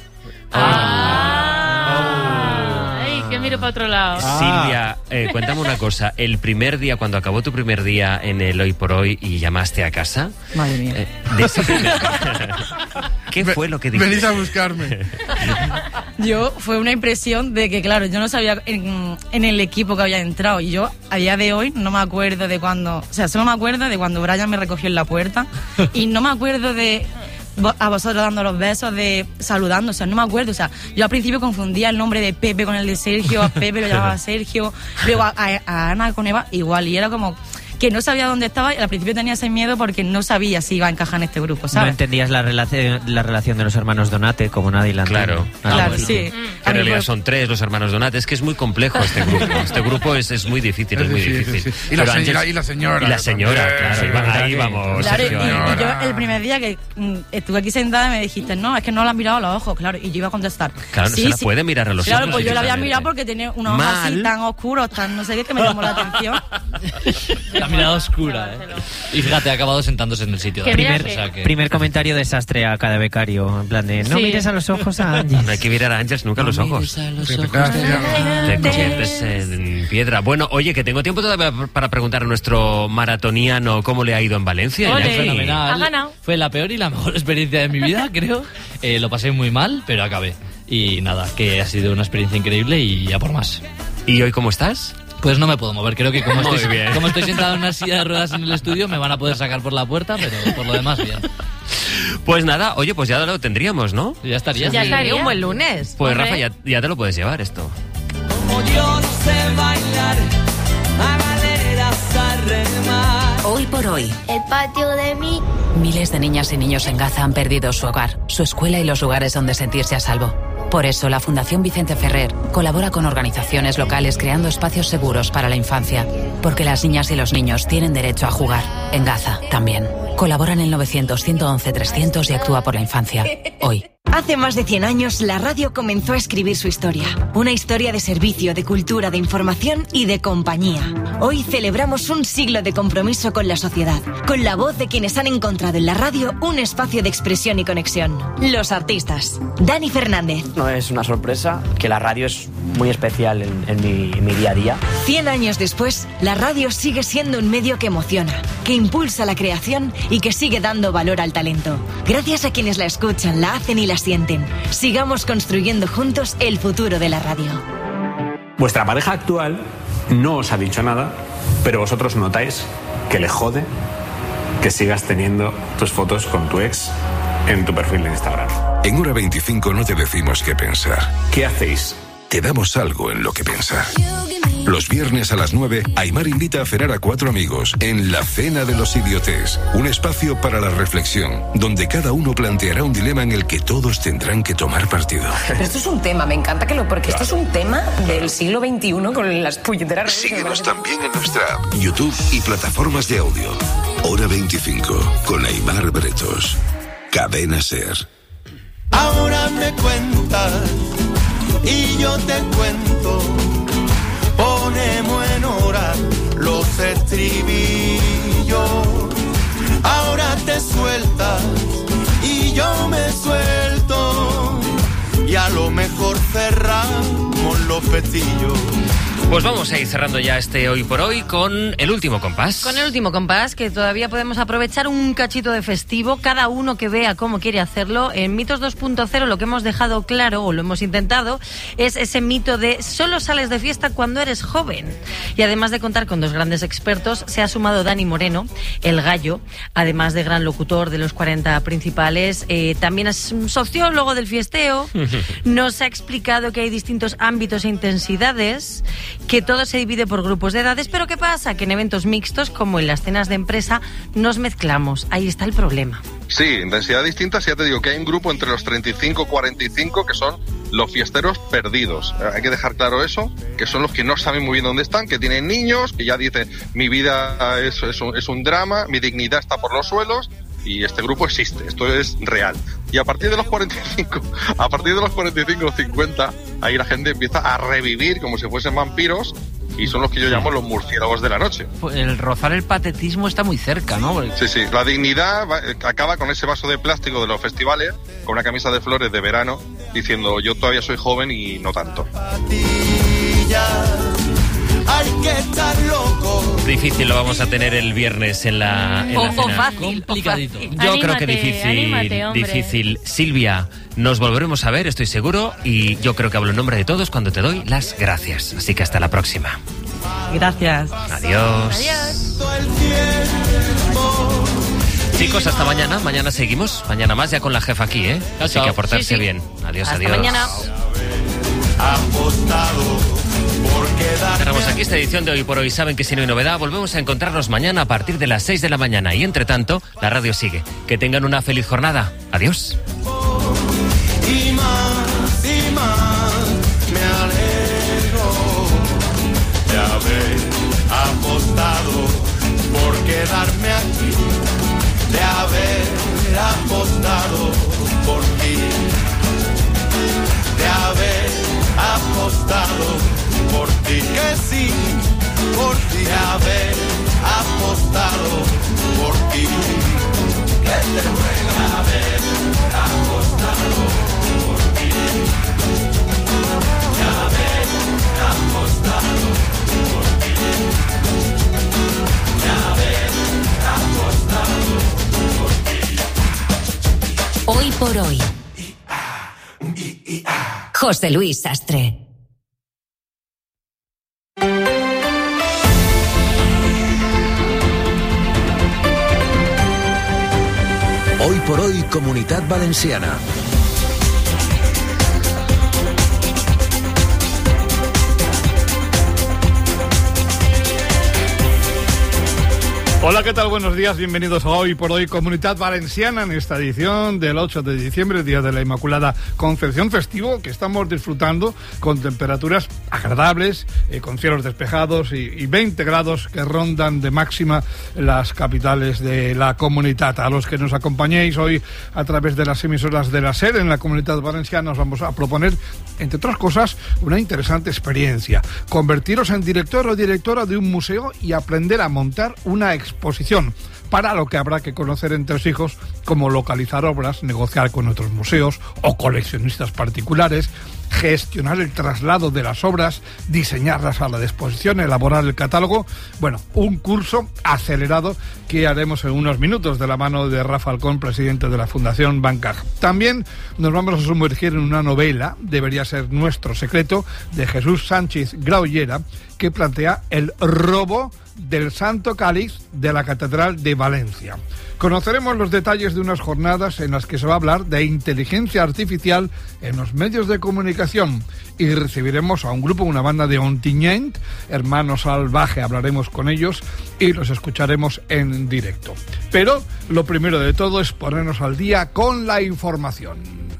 Ah. Ey, que miro para otro lado. Silvia, eh, cuéntame una cosa. El primer día, cuando acabó tu primer día en el Hoy por Hoy y llamaste a casa, Madre mía. eh, de ese primer- ¿qué fue lo que dijiste? Venís a buscarme. Yo, fue una impresión de que, claro, yo no sabía en, en el equipo que había entrado. Y yo, a día de hoy, no me acuerdo de cuando. O sea, solo me acuerdo de cuando Brian me recogió en la puerta. Y no me acuerdo de. vo- A vosotros dando los besos, de saludando, o sea, no me acuerdo, o sea, yo al principio confundía el nombre de Pepe con el de Sergio, a Pepe lo llamaba Sergio, luego a, a- a Ana con Eva igual, y era como que no sabía dónde estaba y al principio tenía ese miedo porque no sabía si iba a encajar en este grupo, No ¿sabes? entendías la relación, la relación de los hermanos Donate como nadie la entiende. Claro. Algo Claro, así. sí. Que A en mí realidad fue- son tres los hermanos Donat. Es que es muy complejo este grupo. Este grupo es, es muy difícil, es, Es muy difícil, difícil. sí. Y la Pero se- Ángel- y la- y la señora Y la señora, también. claro. Sí, iba- verdad ahí que- vamos. Claro, y, Sergio, y ahí. yo el primer día que mm, estuve aquí sentada me dijiste, no, es que no la has mirado a los ojos, claro, y yo iba a contestar. Claro, no se la puede mirar a los claro, ojos pues yo la había directamente. mirado porque tenía unos ojos así Mal. tan oscuros, tan no sé qué, que me llamó la atención. También mirada oscura, ¿eh? Y fíjate, ha acabado sentándose en el sitio. Que primer, o sea que... primer comentario desastre a cada becario, en plan de no Sí. mires a los ojos a Ángels. No hay que mirar a Ángels nunca a los ojos. A los Te ojos conviertes en piedra. Bueno, oye, que tengo tiempo todavía para preguntar a nuestro maratoniano cómo le ha ido en Valencia. Ole, Iñaki. fenomenal. Ha ganado. Fue la peor y la mejor experiencia de mi vida, creo. Eh, lo pasé muy mal, pero acabé. Y nada, que ha sido una experiencia increíble y ya por más. ¿Y hoy cómo estás? Pues no me puedo mover, creo que como Muy estoy, bien. como estoy sentado en una silla de ruedas en el estudio me van a poder sacar por la puerta, pero por lo demás bien. Pues nada, oye, pues ya lo tendríamos, ¿no? Ya estaría. Ya estaría un buen lunes. Pues Hombre. Rafa, ya, ya te lo puedes llevar esto. Como yo no sé bailar, a galeras a remar. Hoy por hoy, El patio de mi... miles de niñas y niños en Gaza han perdido su hogar, su escuela y los lugares donde sentirse a salvo. Por eso, la Fundación Vicente Ferrer colabora con organizaciones locales creando espacios seguros para la infancia. Porque las niñas y los niños tienen derecho a jugar. En Gaza, también. Colabora en el novecientos, ciento once, trescientos y actúa por la infancia. Hoy. Hace más de cien años, la radio comenzó a escribir su historia. Una historia de servicio, de cultura, de información y de compañía. Hoy celebramos un siglo de compromiso con la sociedad, con la voz de quienes han encontrado en la radio un espacio de expresión y conexión. Los artistas. Dani Fernández. No es una sorpresa que la radio es muy especial en, en, mi, en mi día a día. Cien años después, la radio sigue siendo un medio que emociona, que impulsa la creación y que sigue dando valor al talento. Gracias a quienes la escuchan, la hacen y la sienten. Sigamos construyendo juntos el futuro de la radio. Vuestra pareja actual no os ha dicho nada, pero vosotros notáis que le jode que sigas teniendo tus fotos con tu ex en tu perfil de Instagram. En Hora veinticinco no te decimos qué pensar. ¿Qué hacéis? Te damos algo en lo que pensar. Los viernes a las nueve, Aimar invita a cenar a cuatro amigos en La Cena de los Idiotes, un espacio para la reflexión, donde cada uno planteará un dilema en el que todos tendrán que tomar partido. Pero esto es un tema, me encanta que lo... Porque esto es un tema del siglo veintiuno con las puñeteras redes. Síguenos también en nuestra app, YouTube y plataformas de audio. Hora veinticinco, con Aimar Bretos. Cadena SER. Ahora me cuentas y yo te cuento. Ponemos en hora los estribillos. Ahora te sueltas y yo me suelto. Y a lo mejor cerramos los pestillos. Pues vamos a ir cerrando ya este Hoy por Hoy con el último compás. Con el último compás, que todavía podemos aprovechar un cachito de festivo, cada uno que vea cómo quiere hacerlo. En Mitos dos punto cero lo que hemos dejado claro, o lo hemos intentado, es ese mito de solo sales de fiesta cuando eres joven. Y además de contar con dos grandes expertos, se ha sumado Dani Moreno, el gallo, además de gran locutor de los cuarenta principales, eh, también es un sociólogo del fiesteo, nos ha explicado que hay distintos ámbitos e intensidades, que todo se divide por grupos de edades, pero ¿qué pasa? Que en eventos mixtos, como en las cenas de empresa, nos mezclamos. Ahí está el problema. Sí, intensidad distinta. Ya te digo que hay un grupo entre los treinta y cinco y cuarenta y cinco que son los fiesteros perdidos. Hay que dejar claro eso, que son los que no saben muy bien dónde están, que tienen niños, que ya dicen mi vida es, es, un, es un drama, mi dignidad está por los suelos. Y este grupo existe, esto es real. Y a partir de los cuarenta y cinco, a partir de los cuarenta y cinco o cincuenta, ahí la gente empieza a revivir como si fuesen vampiros, y son los que yo llamo los murciélagos de la noche. El rozar el patetismo está muy cerca, ¿no? Sí, sí, la dignidad va, acaba con ese vaso de plástico de los festivales, con una camisa de flores de verano, diciendo yo todavía soy joven y no tanto. Hay que estar loco. Difícil lo vamos a tener el viernes en la, en la o, cena. o fácil, complicadito. o fácil. Yo Anímate, creo que difícil, anímate, hombre. difícil. Silvia, nos volveremos a ver, estoy seguro, y yo creo que hablo en nombre de todos cuando te doy las gracias. Así que hasta la próxima. Gracias. Adiós. Adiós. Chicos, hasta mañana. Mañana seguimos. Mañana más ya con la jefa aquí, ¿eh? Chao, Así chao. que a portarse Sí, sí. bien. Adiós, Hasta adiós. mañana. Apostado por quedarme. Cerramos aquí esta edición de Hoy por Hoy. Saben que si no hay novedad, volvemos a encontrarnos mañana a partir de las seis de la mañana. Y entre tanto, la radio sigue. Que tengan una feliz jornada. Adiós. Y más y más me alegro de haber apostado por quedarme aquí, de haber apostado por ti, de haber apostado por ti, que sí, por ti, de haber apostado por ti. Que te ruega haber apostado por ti. Y haber apostado por ti. Y haber apostado por ti. Hoy por hoy. José Luis Sastre. Hoy por hoy, Comunitat Valenciana. Hola, ¿qué tal? Buenos días, bienvenidos a Hoy por Hoy Comunitat Valenciana en esta edición del ocho de diciembre, Día de la Inmaculada Concepción, festivo que estamos disfrutando con temperaturas agradables, eh, con cielos despejados y, y veinte grados que rondan de máxima las capitales de la comunidad. A los que nos acompañéis hoy a través de las emisoras de la SER en la Comunitat Valenciana os vamos a proponer, entre otras cosas, una interesante experiencia. Convertiros en director o directora de un museo y aprender a montar una exposición. exposición, para lo que habrá que conocer entre hijos cómo localizar obras, negociar con otros museos o coleccionistas particulares, gestionar el traslado de las obras, diseñar la sala de exposición, elaborar el catálogo. Bueno, un curso acelerado que haremos en unos minutos de la mano de Rafa Alcón, presidente de la Fundación Bancaj. También nos vamos a sumergir en una novela, Debería ser nuestro secreto, de Jesús Sánchez Graullera, que plantea el robo del Santo Cáliz de la Catedral de Valencia. Conoceremos los detalles de unas jornadas en las que se va a hablar de inteligencia artificial en los medios de comunicación y recibiremos a un grupo, una banda de Ontinyent, Hermano Salvaje, hablaremos con ellos y los escucharemos en directo. Pero lo primero de todo es ponernos al día con la información.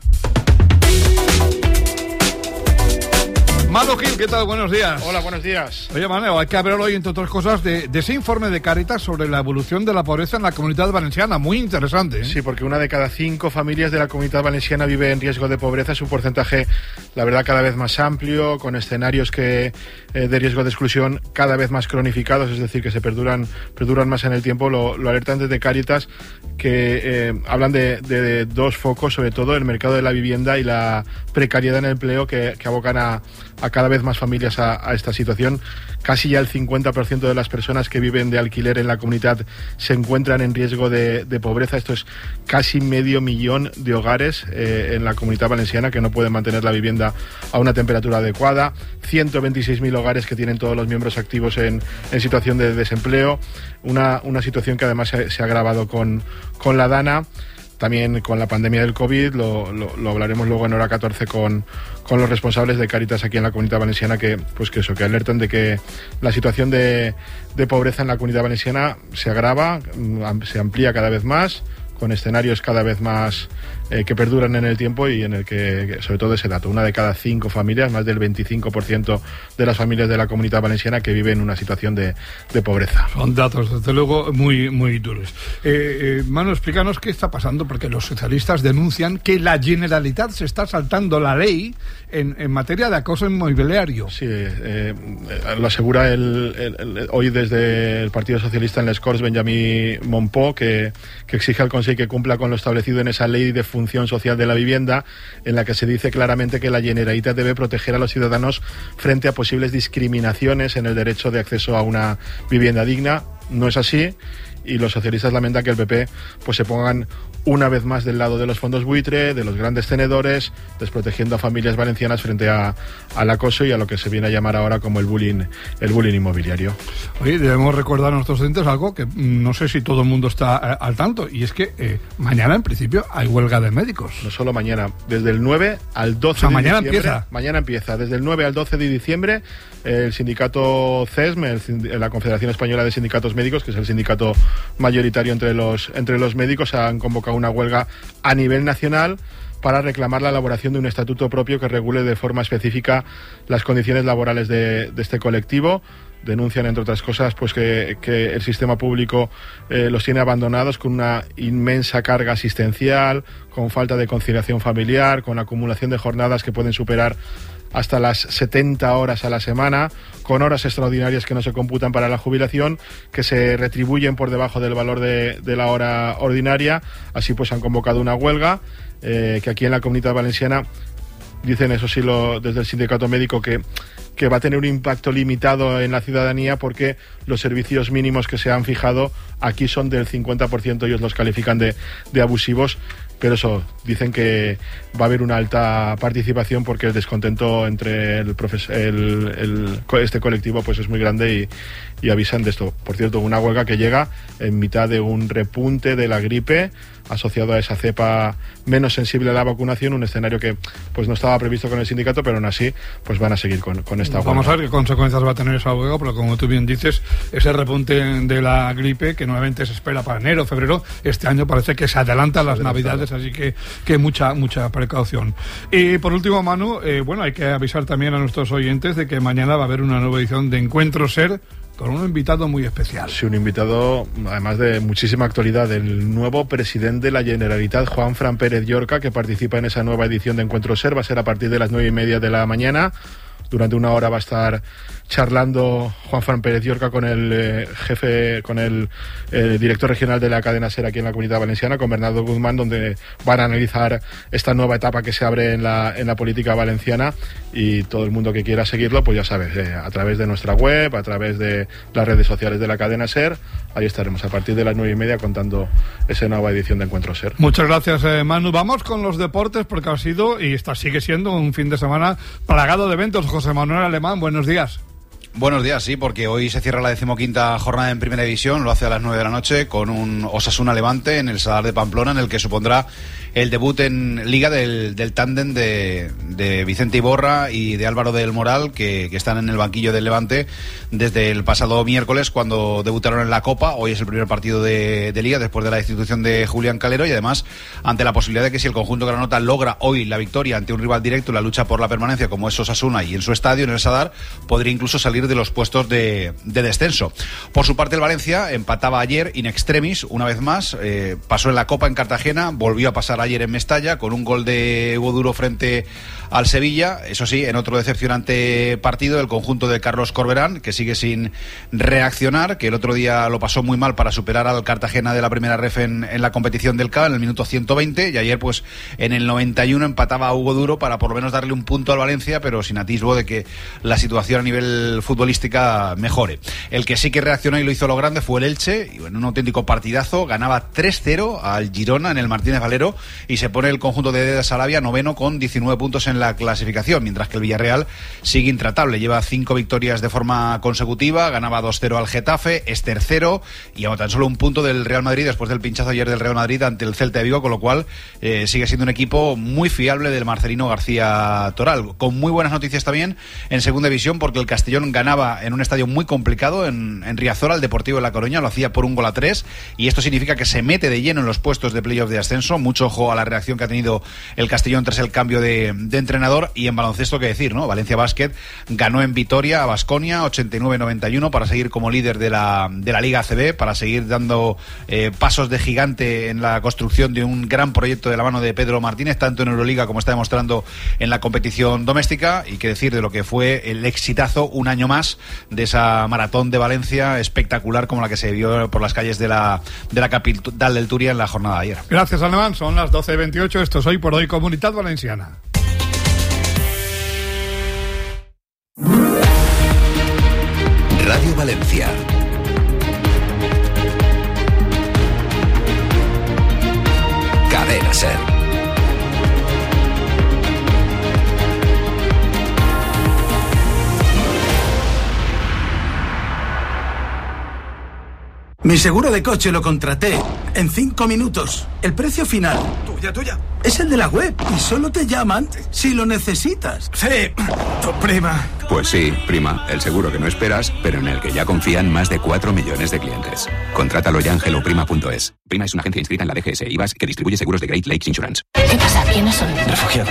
Manu Gil, ¿qué tal? Buenos días. Hola, buenos días. Oye, Manu, hay que hablar hoy, entre otras cosas, de, de ese informe de Cáritas sobre la evolución de la pobreza en la Comunidad Valenciana. Muy interesante, ¿eh? Sí, porque una de cada cinco familias de la Comunidad Valenciana vive en riesgo de pobreza. Es un porcentaje, la verdad, cada vez más amplio, con escenarios que eh, de riesgo de exclusión cada vez más cronificados, es decir, que se perduran, perduran más en el tiempo. Lo, lo alertan desde Cáritas, que eh, hablan de, de, de dos focos, sobre todo el mercado de la vivienda y la precariedad en el empleo, que, que abocan a a cada vez más familias a, a esta situación. Casi ya el cincuenta por ciento de las personas que viven de alquiler en la comunidad se encuentran en riesgo de, de pobreza. Esto es casi medio millón de hogares eh, en la Comunidad Valenciana que no pueden mantener la vivienda a una temperatura adecuada. ciento veintiséis mil hogares que tienen todos los miembros activos en, en situación de desempleo. Una, una situación que además se, se ha agravado con, con la DANA. También con la pandemia del COVID, lo, lo, lo hablaremos luego en hora catorce con, con los responsables de Cáritas aquí en la Comunidad Valenciana, que pues que eso, que alertan de que la situación de, de pobreza en la Comunidad Valenciana se agrava, se amplía cada vez más, con escenarios cada vez más eh, que perduran en el tiempo y en el que, sobre todo ese dato, una de cada cinco familias, más del veinticinco por ciento de las familias de la Comunidad Valenciana que viven en una situación de, de pobreza. Son datos, desde luego, muy, muy duros. Eh, eh, Manu, explícanos qué está pasando, porque los socialistas denuncian que la Generalitat se está saltando la ley en, en materia de acoso inmobiliario. Sí, eh, lo asegura el, el, el, hoy desde el Partido Socialista en les Corts Benjamí Montpó, que, que exige al Consejo que cumpla con lo establecido en esa ley de función social de la vivienda, en la que se dice claramente que la Generalitat debe proteger a los ciudadanos frente a posibles discriminaciones en el derecho de acceso a una vivienda digna. No es así, y los socialistas lamentan que el P P pues se pongan una vez más del lado de los fondos buitre, de los grandes tenedores, desprotegiendo a familias valencianas frente a, al acoso y a lo que se viene a llamar ahora como el bullying, el bullying inmobiliario. Oye, debemos recordar a nuestros oyentes algo que no sé si todo el mundo está eh, al tanto, y es que eh, mañana en principio hay huelga de médicos. No solo mañana, desde el nueve al doce o sea, de mañana diciembre. Empieza. Mañana empieza, desde el nueve al doce de diciembre, el sindicato C E S M, el, la Confederación Española de Sindicatos Médicos, que es el sindicato mayoritario entre los, entre los médicos, han convocado una huelga a nivel nacional para reclamar la elaboración de un estatuto propio que regule de forma específica las condiciones laborales de, de este colectivo. Denuncian, entre otras cosas, pues que, que el sistema público eh, los tiene abandonados, con una inmensa carga asistencial, con falta de conciliación familiar, con acumulación de jornadas que pueden superar hasta las setenta horas a la semana, con horas extraordinarias que no se computan para la jubilación, que se retribuyen por debajo del valor de, de la hora ordinaria. Así pues han convocado una huelga, eh, que aquí en la Comunitat Valenciana dicen, eso sí, lo, desde el sindicato médico, que, que va a tener un impacto limitado en la ciudadanía, porque los servicios mínimos que se han fijado aquí son del cincuenta por ciento, ellos los califican de, de abusivos. Pero eso, dicen que va a haber una alta participación porque el descontento entre el, profes- el, el este colectivo pues es muy grande, y, y avisan de esto. Por cierto, una huelga que llega en mitad de un repunte de la gripe asociado a esa cepa menos sensible a la vacunación, un escenario que pues no estaba previsto con el sindicato, pero aún así pues van a seguir con, con esta huelga. Vamos a ver qué consecuencias va a tener esa huelga, pero como tú bien dices, ese repunte de la gripe que nuevamente se espera para enero, febrero, este año parece que se adelantan las navidades, así que, que mucha mucha precaución. Y por último, Manu, eh, bueno, hay que avisar también a nuestros oyentes de que mañana va a haber una nueva edición de Encuentro Ser, con un invitado muy especial. Sí, un invitado, además de muchísima actualidad, el nuevo presidente de la Generalitat, Juanfran Pérez Llorca, que participa en esa nueva edición de Encuentro Ser. Va a ser a partir de las nueve y media de la mañana. Durante una hora va a estar charlando Juanfran Pérez Llorca con el eh, jefe, con el eh, director regional de la cadena SER aquí en la Comunidad Valenciana, con Bernardo Guzmán, donde van a analizar esta nueva etapa que se abre en la, en la política valenciana, y todo el mundo que quiera seguirlo, pues ya sabes, eh, a través de nuestra web, a través de las redes sociales de la cadena SER, ahí estaremos a partir de las nueve y media contando esa nueva edición de Encuentro SER. Muchas gracias, eh, Manu. Vamos con los deportes, porque ha sido, y esta sigue siendo, un fin de semana plagado de eventos. José Manuel Alemán, buenos días. Buenos días, sí, porque hoy se cierra la decimoquinta jornada en Primera División, lo hace a las nueve de la noche con un Osasuna Levante en el Sadar de Pamplona, en el que supondrá el debut en Liga del, del tándem de, de Vicente Iborra y de Álvaro del Moral, que, que están en el banquillo del Levante desde el pasado miércoles, cuando debutaron en la Copa. Hoy es el primer partido de, de Liga después de la destitución de Julián Calero, y además ante la posibilidad de que si el conjunto granota logra hoy la victoria ante un rival directo en la lucha por la permanencia como es Osasuna, y en su estadio, en el Sadar, podría incluso salir de los puestos de, de descenso. Por su parte, el Valencia empataba ayer in extremis una vez más, eh, pasó en la Copa en Cartagena, volvió a pasar ayer en Mestalla con un gol de Hugo Duro frente al Sevilla. Eso sí, en otro decepcionante partido, el conjunto de Carlos Corberán, que sigue sin reaccionar, que el otro día lo pasó muy mal para superar al Cartagena de la primera ref en, en la competición del C A en el minuto ciento veinte, y ayer pues en el noventa y uno empataba a Hugo Duro para por lo menos darle un punto al Valencia, pero sin atisbo de que la situación a nivel futbolística mejore. El que sí que reaccionó y lo hizo a lo grande fue el Elche, y bueno, un auténtico partidazo, ganaba tres cero al Girona en el Martínez Valero, y se pone el conjunto de Dede Sarabia noveno con diecinueve puntos en la clasificación, mientras que el Villarreal sigue intratable, lleva cinco victorias de forma consecutiva, ganaba dos cero al Getafe, es tercero y a tan solo un punto del Real Madrid después del pinchazo ayer del Real Madrid ante el Celta de Vigo, con lo cual eh, sigue siendo un equipo muy fiable del Marcelino García Toral. Con muy buenas noticias también en segunda división, porque el Castellón ganaba en un estadio muy complicado en, en Riazor al Deportivo de La Coruña, lo hacía por un gol a tres, y esto significa que se mete de lleno en los puestos de playoff de ascenso. Mucho ojo a la reacción que ha tenido el Castellón tras el cambio de, de entrenador. Y en baloncesto, qué decir, ¿no? Valencia Basket ganó en Vitoria a Baskonia ochenta y nueve noventa y uno para seguir como líder de la, de la Liga A C B, para seguir dando eh, pasos de gigante en la construcción de un gran proyecto de la mano de Pedro Martínez, tanto en Euroliga como está demostrando en la competición doméstica. Y qué decir de lo que fue el exitazo un año más de esa maratón de Valencia espectacular como la que se vio por las calles de la, de la capital del Turia en la jornada de ayer. Gracias, Alemán. Son las doce y veintiocho. Esto es Hoy por Hoy, Comunitat Valenciana. Radio Valencia. Cadena SER. Mi seguro de coche lo contraté en cinco minutos. El precio final, tuya, tuya, es el de la web y solo te llaman si lo necesitas. Sí, tu prima. Pues sí, prima, el seguro que no esperas, pero en el que ya confían más de cuatro millones de clientes. Contrátalo ya en hello prima punto es. Prima es una agencia inscrita en la D G S e I V A S que distribuye seguros de Great Lakes Insurance. ¿Qué pasa? ¿Quiénes son? Refugiados. Una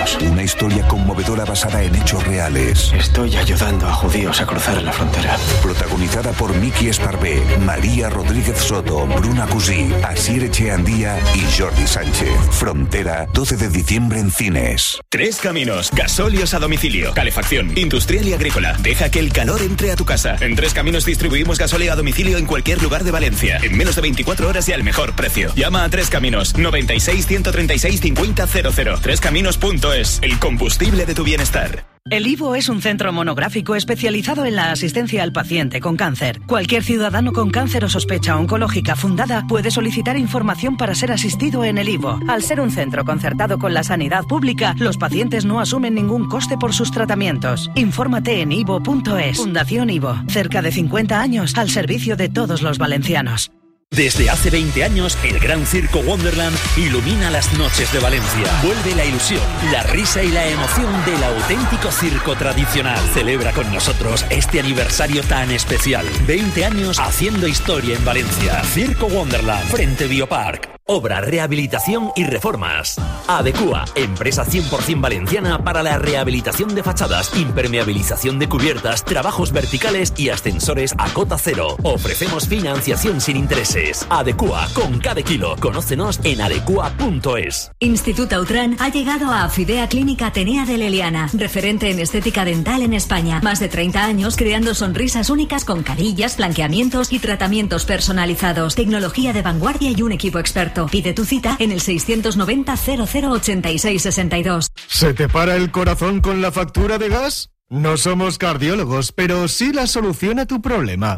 historia conmovedora basada en hechos reales. Estoy ayudando a judíos a cruzar la frontera. Protagonizada por Miki Esparvé, María Rodríguez Soto, Bruna Cusí, Asier Echeandía y Jordi Sánchez. Frontera, doce de diciembre en cines. Tres Caminos, gasóleos a domicilio, calefacción, industrial y agrícola. Deja que el calor entre a tu casa. En Tres Caminos distribuimos gasóleo a domicilio en cualquier lugar de Valencia, en menos de veinticuatro horas y al mejor precio. Llama a Tres Caminos, noventa y seis, ciento treinta y seis, cincuenta, cero cero. tres caminos punto es, el combustible de tu bienestar. El Ivo es un centro monográfico especializado en la asistencia al paciente con cáncer. Cualquier ciudadano con cáncer o sospecha oncológica fundada puede solicitar información para ser asistido en el Ivo. Al ser un centro concertado con la sanidad pública, los pacientes no asumen ningún coste por sus tratamientos. Infórmate en ivo punto es. Fundación Ivo, cerca de cincuenta años al servicio de todos los valencianos. Desde hace veinte años, el Gran Circo Wonderland ilumina las noches de Valencia. Vuelve la ilusión, la risa y la emoción del auténtico circo tradicional. Celebra con nosotros este aniversario tan especial. veinte años haciendo historia en Valencia. Circo Wonderland, frente Biopark. Obra, rehabilitación y reformas. Adecua, empresa cien por ciento valenciana para la rehabilitación de fachadas, impermeabilización de cubiertas, trabajos verticales y ascensores a cota cero. Ofrecemos financiación sin intereses. Adecua, con cada kilo. Conócenos en adecua punto es. Instituto Autran ha llegado a Afidea Clínica Atenea de Leliana, referente en estética dental en España. Más de treinta años creando sonrisas únicas con carillas, blanqueamientos y tratamientos personalizados. Tecnología de vanguardia y un equipo experto. Pide tu cita en el seiscientos noventa, cero cero ochenta y seis sesenta y dos. ¿Se te para el corazón con la factura de gas? No somos cardiólogos, pero sí la solución a tu problema.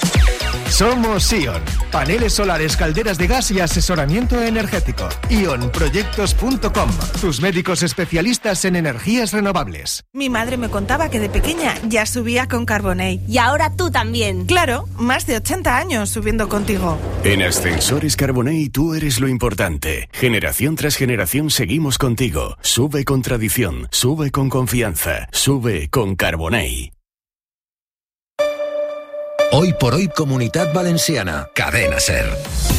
Somos Sion, paneles solares, calderas de gas y asesoramiento energético. ion proyectos punto com, tus médicos especialistas en energías renovables. Mi madre me contaba que de pequeña ya subía con Carbonell. Y ahora tú también. Claro, más de ochenta años subiendo contigo. En Ascensores Carbonell tú eres lo importante. Generación tras generación seguimos contigo. Sube con tradición, sube con confianza, sube con Carbonell. Hoy por hoy, Comunidad Valenciana. Cadena SER.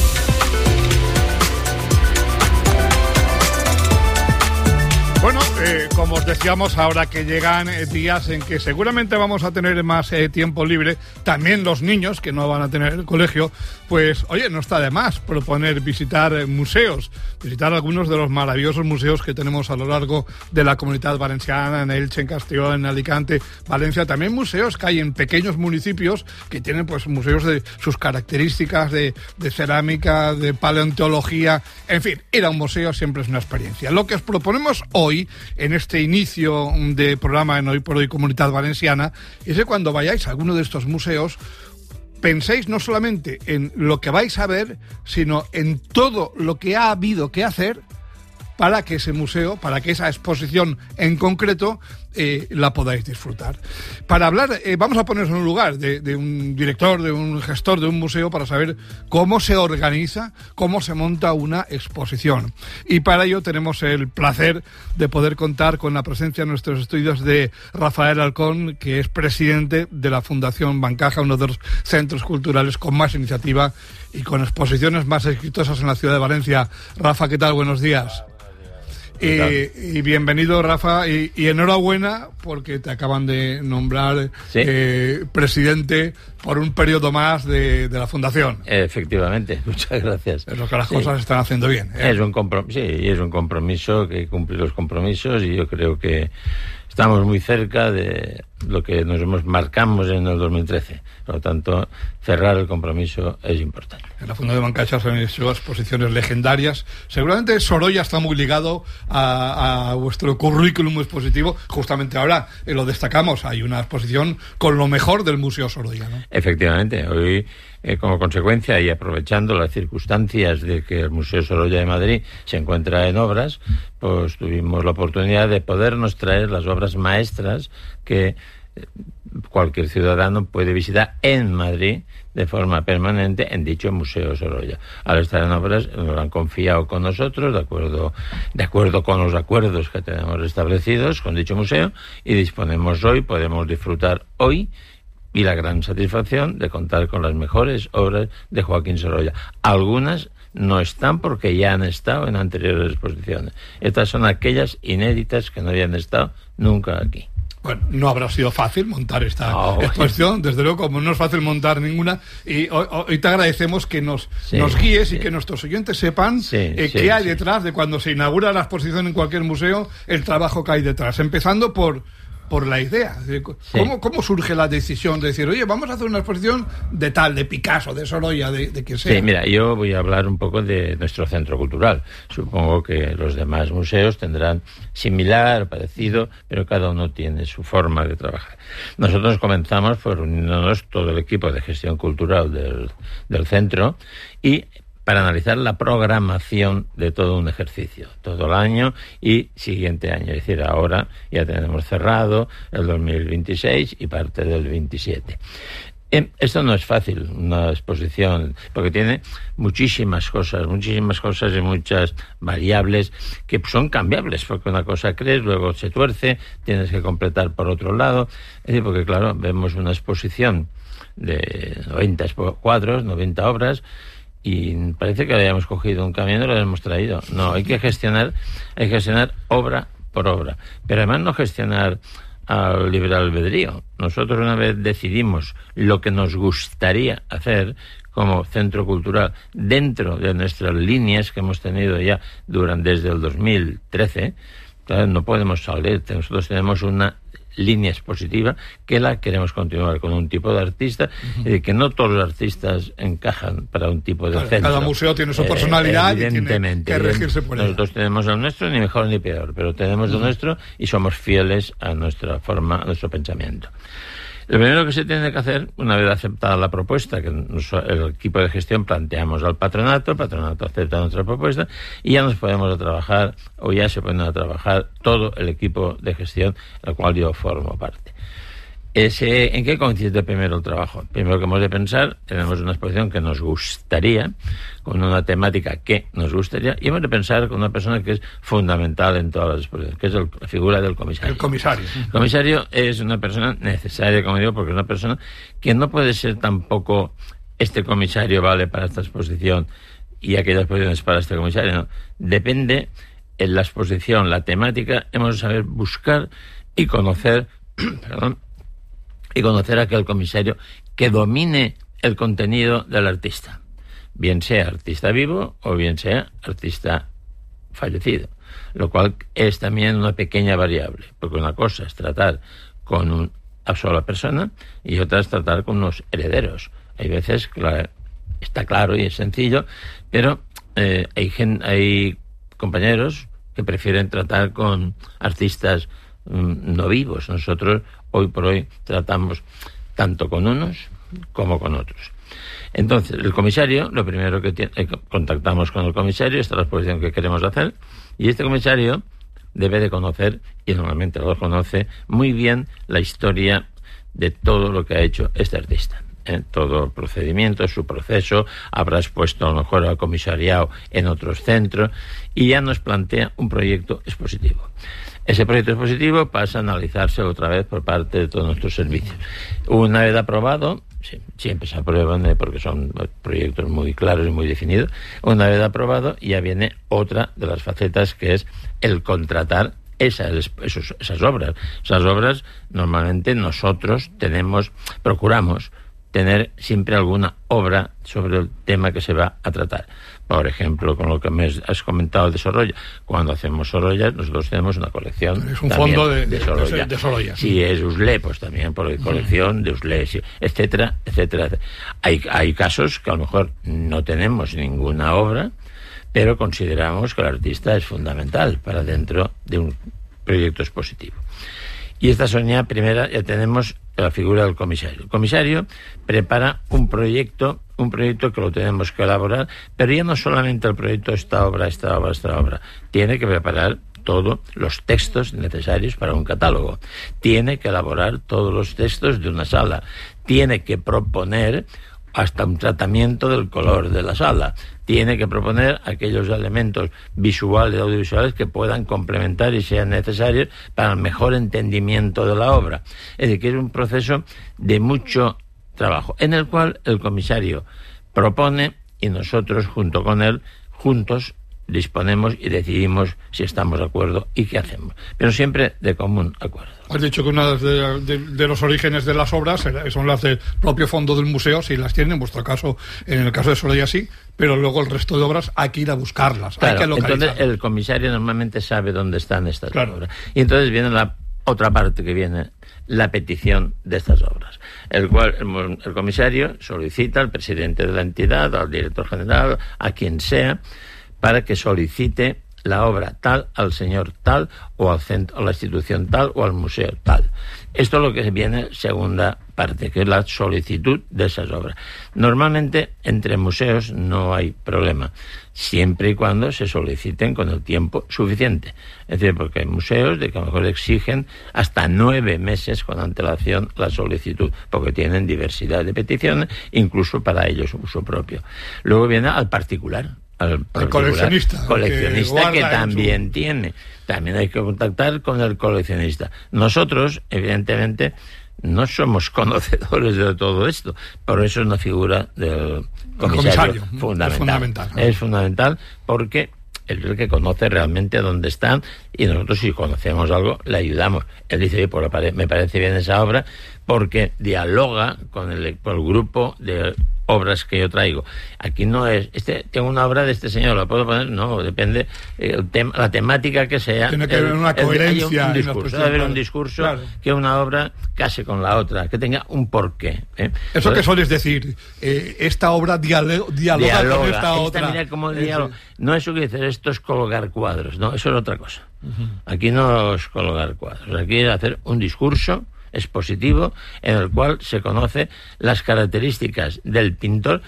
Bueno, eh, como os decíamos, ahora que llegan eh, días en que seguramente vamos a tener más eh, tiempo libre, también los niños que no van a tener el colegio, pues oye, no está de más proponer visitar eh, museos, visitar algunos de los maravillosos museos que tenemos a lo largo de la Comunidad Valenciana, en Elche, en Castellón, en Alicante, Valencia, también museos que hay en pequeños municipios que tienen pues museos de sus características de, de cerámica, de paleontología, en fin, ir a un museo siempre es una experiencia. Lo que os proponemos hoy Hoy, en este inicio de programa en Hoy por Hoy Comunidad Valenciana, es que cuando vayáis a alguno de estos museos penséis no solamente en lo que vais a ver, sino en todo lo que ha habido que hacer para que ese museo, para que esa exposición en concreto eh, la podáis disfrutar. Para hablar, eh, vamos a ponernos en un lugar de, de un director, de un gestor de un museo para saber cómo se organiza, cómo se monta una exposición. Y para ello tenemos el placer de poder contar con la presencia en nuestros estudios de Rafael Alcón, que es presidente de la Fundación Bancaja, uno de los centros culturales con más iniciativa y con exposiciones más exitosas en la ciudad de Valencia. Rafa, ¿qué tal? Buenos días. Eh, y bienvenido, Rafa, y, y enhorabuena porque te acaban de nombrar ¿sí? eh, presidente por un periodo más de, de la Fundación. Efectivamente, muchas gracias. Es lo que las sí. cosas están haciendo bien. ¿eh? Es un comprom- sí, es un compromiso que cumplir los compromisos y yo creo que estamos muy cerca de lo que nos hemos marcamos en el dos mil trece. Por lo tanto, cerrar el compromiso es importante. En la Fundación Bancaja se han hecho exposiciones legendarias. Seguramente Sorolla está muy ligado a, a vuestro currículum expositivo. Justamente ahora eh, lo destacamos. Hay una exposición con lo mejor del Museo Sorolla, ¿no? Efectivamente. Hoy, eh, como consecuencia y aprovechando las circunstancias de que el Museo Sorolla de Madrid se encuentra en obras, pues tuvimos la oportunidad de podernos traer las obras maestras que cualquier ciudadano puede visitar en Madrid de forma permanente en dicho Museo Sorolla. Al estar en obras nos lo han confiado con nosotros de acuerdo, de acuerdo con los acuerdos que tenemos establecidos con dicho museo y disponemos hoy, podemos disfrutar hoy y la gran satisfacción de contar con las mejores obras de Joaquín Sorolla. Algunas no están porque ya han estado en anteriores exposiciones. Estas son aquellas inéditas que no habían estado nunca aquí. Bueno, no habrá sido fácil montar esta oh, exposición, desde luego, como no es fácil montar ninguna, y hoy, hoy te agradecemos que nos, sí, nos guíes sí. y que nuestros oyentes sepan sí, eh, sí, qué hay sí. detrás de cuando se inaugura la exposición en cualquier museo, el trabajo que hay detrás, empezando por... por la idea. ¿Cómo, sí. ¿Cómo surge la decisión de decir, oye, vamos a hacer una exposición de tal, de Picasso, de Sorolla, de, de quien sea? Sí, mira, yo voy a hablar un poco de nuestro centro cultural. Supongo que los demás museos tendrán similar, parecido, pero cada uno tiene su forma de trabajar. Nosotros comenzamos por unirnos todo el equipo de gestión cultural del, del centro y para analizar la programación de todo un ejercicio, todo el año y siguiente año. Es decir, ahora ya tenemos cerrado el dos mil veintiséis y parte del veintisiete. Eh, esto no es fácil, una exposición, porque tiene muchísimas cosas, muchísimas cosas y muchas variables que son cambiables, porque una cosa crees, luego se tuerce, tienes que completar por otro lado. Es decir, porque claro, vemos una exposición de noventa cuadros, noventa obras, y parece que habíamos cogido un camión y lo hemos traído. No, hay que gestionar, hay que gestionar obra por obra. Pero además no gestionar al libre albedrío. Nosotros una vez decidimos lo que nos gustaría hacer como centro cultural dentro de nuestras líneas que hemos tenido ya durante desde el dos mil trece, claro, no podemos salir. Nosotros tenemos una línea expositiva que la queremos continuar con un tipo de artista, uh-huh. y que no todos los artistas encajan para un tipo de claro, centro. Cada museo tiene su personalidad eh, evidentemente, y tiene que regirse por ella. Nosotros tenemos el nuestro, ni mejor ni peor, pero tenemos uh-huh. el nuestro y somos fieles a nuestra forma, a nuestro pensamiento. Lo primero que se tiene que hacer, una vez aceptada la propuesta, que el equipo de gestión planteamos al patronato, el patronato acepta nuestra propuesta, y ya nos podemos a trabajar, o ya se pueden a trabajar todo el equipo de gestión, del cual yo formo parte. Ese, ¿en qué consiste primero el trabajo? Primero que hemos de pensar, tenemos una exposición que nos gustaría, con una temática que nos gustaría, y hemos de pensar con una persona que es fundamental en todas las exposiciones, que es el, la figura del comisario. El comisario. El comisario es una persona necesaria, como digo, porque es una persona que no puede ser tampoco este comisario vale para esta exposición y aquella exposición es para este comisario, no. Depende en la exposición, la temática, hemos de saber buscar y conocer, perdón, y conocer a aquel comisario que domine el contenido del artista, bien sea artista vivo o bien sea artista fallecido, lo cual es también una pequeña variable, porque una cosa es tratar con una sola persona y otra es tratar con unos herederos. Hay veces que la, está claro y es sencillo, pero eh, hay, gen, hay compañeros que prefieren tratar con artistas mm, no vivos. Nosotros hoy por hoy tratamos tanto con unos como con otros. Entonces, el comisario, lo primero que tiene, eh, contactamos con el comisario, esta es la exposición que queremos hacer, y este comisario debe de conocer, y normalmente lo conoce, muy bien la historia de todo lo que ha hecho este artista. ¿eh? Todo el procedimiento, su proceso, habrá expuesto a lo mejor al comisariado en otros centros, y ya nos plantea un proyecto expositivo. Ese proyecto expositivo pasa a analizarse otra vez por parte de todos nuestros servicios. Una vez aprobado, siempre se aprueban porque son proyectos muy claros y muy definidos, una vez aprobado ya viene otra de las facetas, que es el contratar esas, esos, esas obras. Esas obras normalmente nosotros tenemos, procuramos tener siempre alguna obra sobre el tema que se va a tratar. Por ejemplo, con lo que me has comentado de Sorolla, cuando hacemos Sorolla, nosotros tenemos una colección. Es un fondo de, de Sorolla. De, de Sorolla. Si es Uslé, pues también por la colección de Uslé, sí, etcétera, etcétera, etcétera. Hay, hay casos que a lo mejor no tenemos ninguna obra, pero consideramos que el artista es fundamental para dentro de un proyecto expositivo. Y esta son ya primera, ya tenemos la figura del comisario. El comisario prepara un proyecto, un proyecto que lo tenemos que elaborar, pero ya no solamente el proyecto, esta obra, esta obra, esta obra. Tiene que preparar todos los textos necesarios para un catálogo. Tiene que elaborar todos los textos de una sala. Tiene que proponer hasta un tratamiento del color de la sala. Tiene que proponer aquellos elementos visuales, audiovisuales que puedan complementar y sean necesarios para el mejor entendimiento de la obra. Es decir, que es un proceso de mucho trabajo, en el cual el comisario propone y nosotros, junto con él, juntos disponemos y decidimos si estamos de acuerdo y qué hacemos, pero siempre de común acuerdo. Has dicho que una de, de, de los orígenes de las obras son las del propio fondo del museo, si las tienen, en vuestro caso, en el caso de Sorolla sí, pero luego el resto de obras hay que ir a buscarlas, claro, hay que localizarlas. Entonces el comisario normalmente sabe dónde están estas claro. obras. Y entonces viene la otra parte que viene, la petición de estas obras, el cual el, el comisario solicita al presidente de la entidad, al director general, a quien sea, para que solicite la obra tal al señor tal o al centro, a la institución tal o al museo tal. Esto es lo que viene segunda parte, que es la solicitud de esas obras. Normalmente entre museos no hay problema, siempre y cuando se soliciten con el tiempo suficiente. Es decir, porque hay museos de que a lo mejor exigen hasta nueve meses con antelación la solicitud, porque tienen diversidad de peticiones, incluso para ellos uso propio. Luego viene al particular. Al el coleccionista coleccionista que, que también su... tiene también hay que contactar con el coleccionista. Nosotros evidentemente no somos conocedores de todo esto, por eso es una figura del comisario, comisario fundamental. Es fundamental, ¿no? Es fundamental porque él es el que conoce realmente dónde están, y nosotros si conocemos algo le ayudamos. Él dice, oye, pues me parece bien esa obra porque dialoga con el, con el grupo de obras que yo traigo. Aquí no es, este tengo una obra de este señor, ¿la puedo poner? No, depende el tema, la temática que sea. Tiene que haber una el, coherencia. Un discurso, debe haber un discurso, claro, que una obra case con la otra, que tenga un porqué. ¿eh? Eso Entonces, que sueles decir, eh, esta obra dialoga, dialoga, dialoga con esta, esta otra. Mira cómo diálogo. No eso que dices, esto es colgar cuadros, no, eso es otra cosa. Uh-huh. Aquí no es colgar cuadros, aquí es hacer un discurso expositivo en el cual se conoce las características del pintor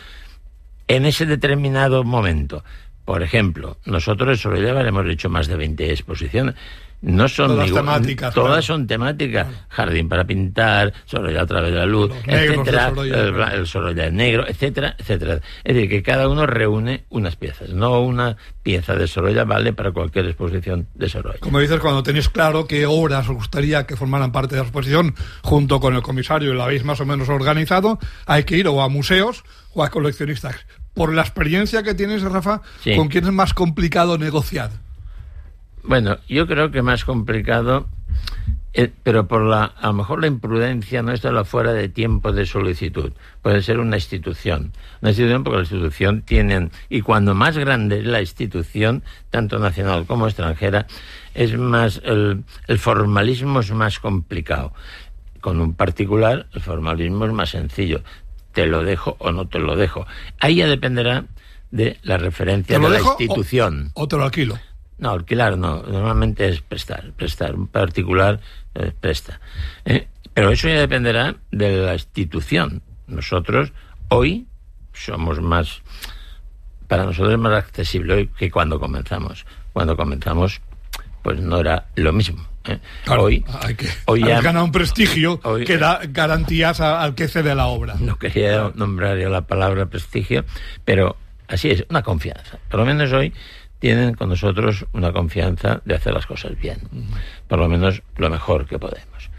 en ese determinado momento. Por ejemplo, nosotros en Sorolla hemos hecho más de veinte exposiciones. No son todas igual, temáticas, todas claro. son temáticas, claro. Jardín para pintar, Sorolla a través de la luz, etcétera, el, el Sorolla negro, etcétera, etcétera. Es decir, que cada uno reúne unas piezas, no una pieza de Sorolla vale para cualquier exposición de Sorolla. Como dices, cuando tenéis claro qué obras os gustaría que formaran parte de la exposición, junto con el comisario, y la habéis más o menos organizado, hay que ir o a museos o a coleccionistas. Por la experiencia que tienes, Rafa, sí. ¿Con quién es más complicado negociar? Bueno, yo creo que más complicado, eh, pero por la, a lo mejor la imprudencia nuestra, la fuera de tiempo de solicitud. Puede ser una institución. Una institución porque la institución tienen, y cuando más grande es la institución, tanto nacional como extranjera, es más, el, el formalismo es más complicado. Con un particular, el formalismo es más sencillo. Te lo dejo o no te lo dejo. Ahí ya dependerá de la referencia de la institución. O, o te lo alquilo. No, alquilar no, normalmente es prestar, prestar, un particular eh, presta. Eh, pero eso ya dependerá de la institución. Nosotros hoy somos más, para nosotros es más accesible hoy que cuando comenzamos. Cuando comenzamos, pues no era lo mismo. ¿eh? Claro, hoy, hay que, hoy ya gana un prestigio hoy, que da garantías a, al que cede la obra. No quería nombrar yo la palabra prestigio, pero así es, una confianza. Por lo menos hoy tienen con nosotros una confianza de hacer las cosas bien, por lo menos lo mejor que podemos.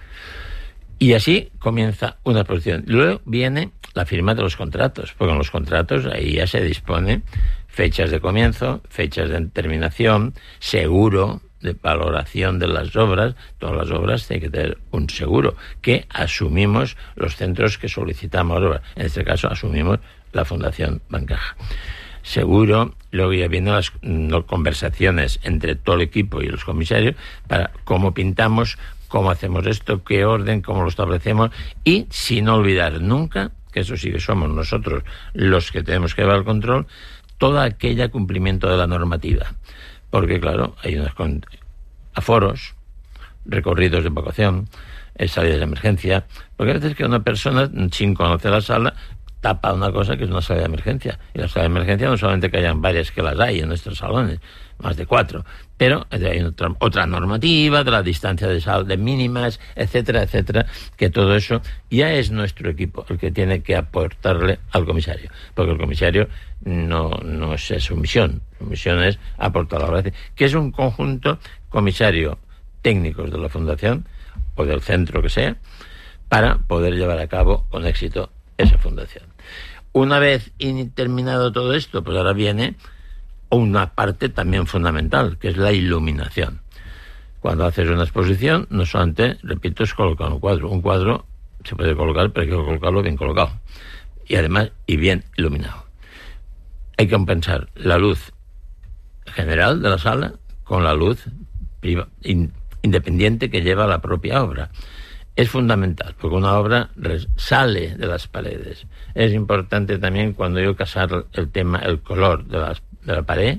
Y así comienza una exposición. Luego viene la firma de los contratos, porque en los contratos ahí ya se dispone fechas de comienzo, fechas de terminación, seguro de valoración de las obras. Todas las obras tienen que tener un seguro que asumimos los centros que solicitamos obras. En este caso asumimos la Fundación Bancaja. Seguro, luego ya vienen las no, conversaciones entre todo el equipo y los comisarios para cómo pintamos, cómo hacemos esto, qué orden, cómo lo establecemos, y sin olvidar nunca, que eso sí que somos nosotros los que tenemos que llevar el control, todo aquel cumplimiento de la normativa. Porque claro, hay unos aforos, recorridos de evacuación, salidas de emergencia, porque a veces que una persona sin conocer la sala tapa una cosa que es una sala de emergencia. Y la sala de emergencia no solamente que hayan varias, que las hay en nuestros salones, más de cuatro, pero hay otra, otra normativa de la distancia de sal de mínimas, etcétera, etcétera, que todo eso ya es nuestro equipo el que tiene que aportarle al comisario, porque el comisario no, no es su misión, su misión es aportar la obra, que es un conjunto comisario técnicos de la Fundación o del centro que sea, para poder llevar a cabo con éxito esa fundación. Una vez terminado todo esto, pues ahora viene una parte también fundamental, que es la iluminación. Cuando haces una exposición, no solamente, repito, es colocar un cuadro. Un cuadro se puede colocar, pero hay que colocarlo bien colocado. Y además, y bien iluminado. Hay que compensar la luz general de la sala con la luz priva, in, independiente que lleva la propia obra. Es fundamental, porque una obra sale de las paredes. Es importante también cuando yo casar el tema, el color de, las, de la pared,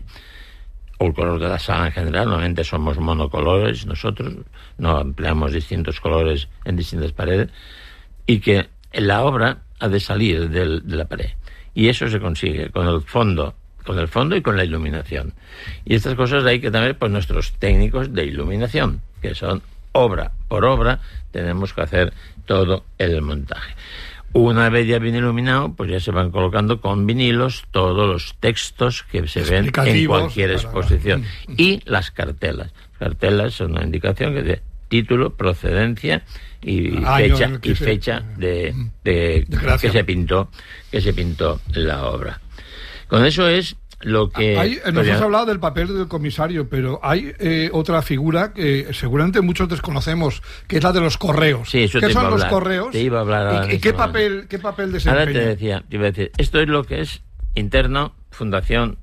o el color de la sala en general. Normalmente somos monocolores nosotros, no empleamos distintos colores en distintas paredes, y que la obra ha de salir del, de la pared. Y eso se consigue con el fondo, con el fondo y con la iluminación. Y estas cosas hay que tener pues nuestros técnicos de iluminación, que son obra por obra, tenemos que hacer todo el montaje. Una vez ya bien iluminado, pues ya se van colocando con vinilos todos los textos que se ven en cualquier exposición. Para... Y las cartelas. Cartelas son una indicación que de título, procedencia y Año fecha y se... fecha de, de, de que se pintó que se pintó la obra. Con eso es lo que... Hay, nos has hablado del papel del comisario, pero hay eh, otra figura que seguramente muchos desconocemos, que es la de los correos. Sí, eso ¿Qué te son iba a los hablar. correos? Te iba a hablar ¿Y, y qué, papel, qué papel desempeña? Ahora te decía, te iba a decir, esto es lo que es interno, fundación,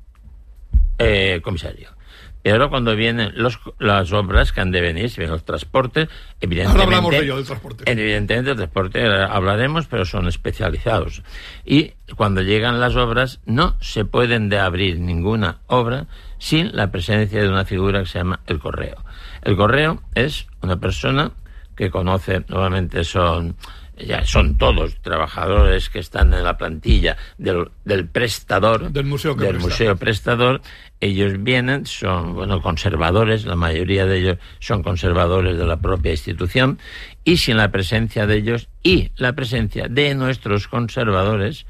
eh, comisario. Y ahora cuando vienen los, las obras que han de venir, si vienen los transportes, evidentemente... Ahora hablamos de ello, del transporte. Evidentemente, el transporte hablaremos, pero son especializados. Y cuando llegan las obras, no se pueden de abrir ninguna obra sin la presencia de una figura que se llama el correo. El correo es una persona que conoce, normalmente son... ya son todos trabajadores que están en la plantilla del, del prestador, del museo, que del presta. museo prestador. Ellos vienen, son bueno conservadores, la mayoría de ellos son conservadores de la propia institución, y sin la presencia de ellos y la presencia de nuestros conservadores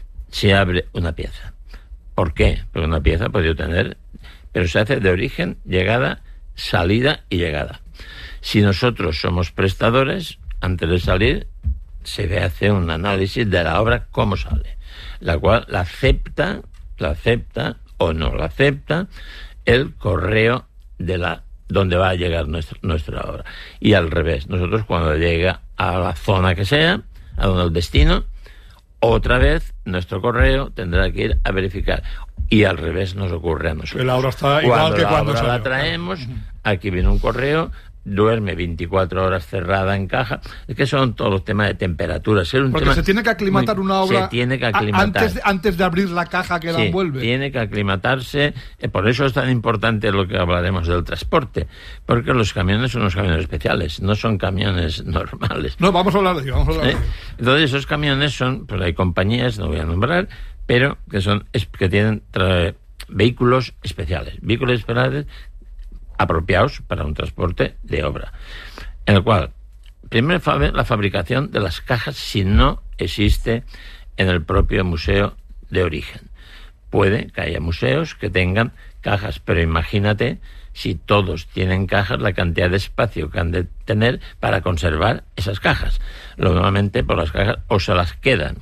se abre una pieza. ¿Por qué? Porque una pieza puede tener, pero se hace de origen, llegada, salida y llegada. Si nosotros somos prestadores, antes de salir se hace un análisis de la obra, cómo sale, la cual la acepta, la acepta o no la acepta el correo de la donde va a llegar nuestra, nuestra obra. Y al revés, nosotros cuando llega a la zona que sea, a donde el destino, otra vez nuestro correo tendrá que ir a verificar. Y al revés nos ocurre a nosotros. El obra está cuando igual que la cuando obra salió. la traemos, aquí viene un correo, duerme veinticuatro horas cerrada en caja. Es que son todos los temas de temperaturas. Un Porque tema se tiene que aclimatar muy, una obra se tiene que aclimatar. Antes, de, antes de abrir la caja que sí, la envuelve. Tiene que aclimatarse. Eh, por eso es tan importante lo que hablaremos del transporte. Porque los camiones son unos camiones especiales, no son camiones normales. No, vamos a hablar de ello. Vamos a hablar ¿Eh? de ello. Entonces esos camiones son, pues hay compañías, no voy a nombrar, pero que son que tienen tra- vehículos especiales. Vehículos especiales apropiados para un transporte de obra, en el cual primero la fabricación de las cajas, si no existe en el propio museo de origen. Puede que haya museos que tengan cajas, pero imagínate si todos tienen cajas, la cantidad de espacio que han de tener para conservar esas cajas. Lo normalmente por las cajas o se las quedan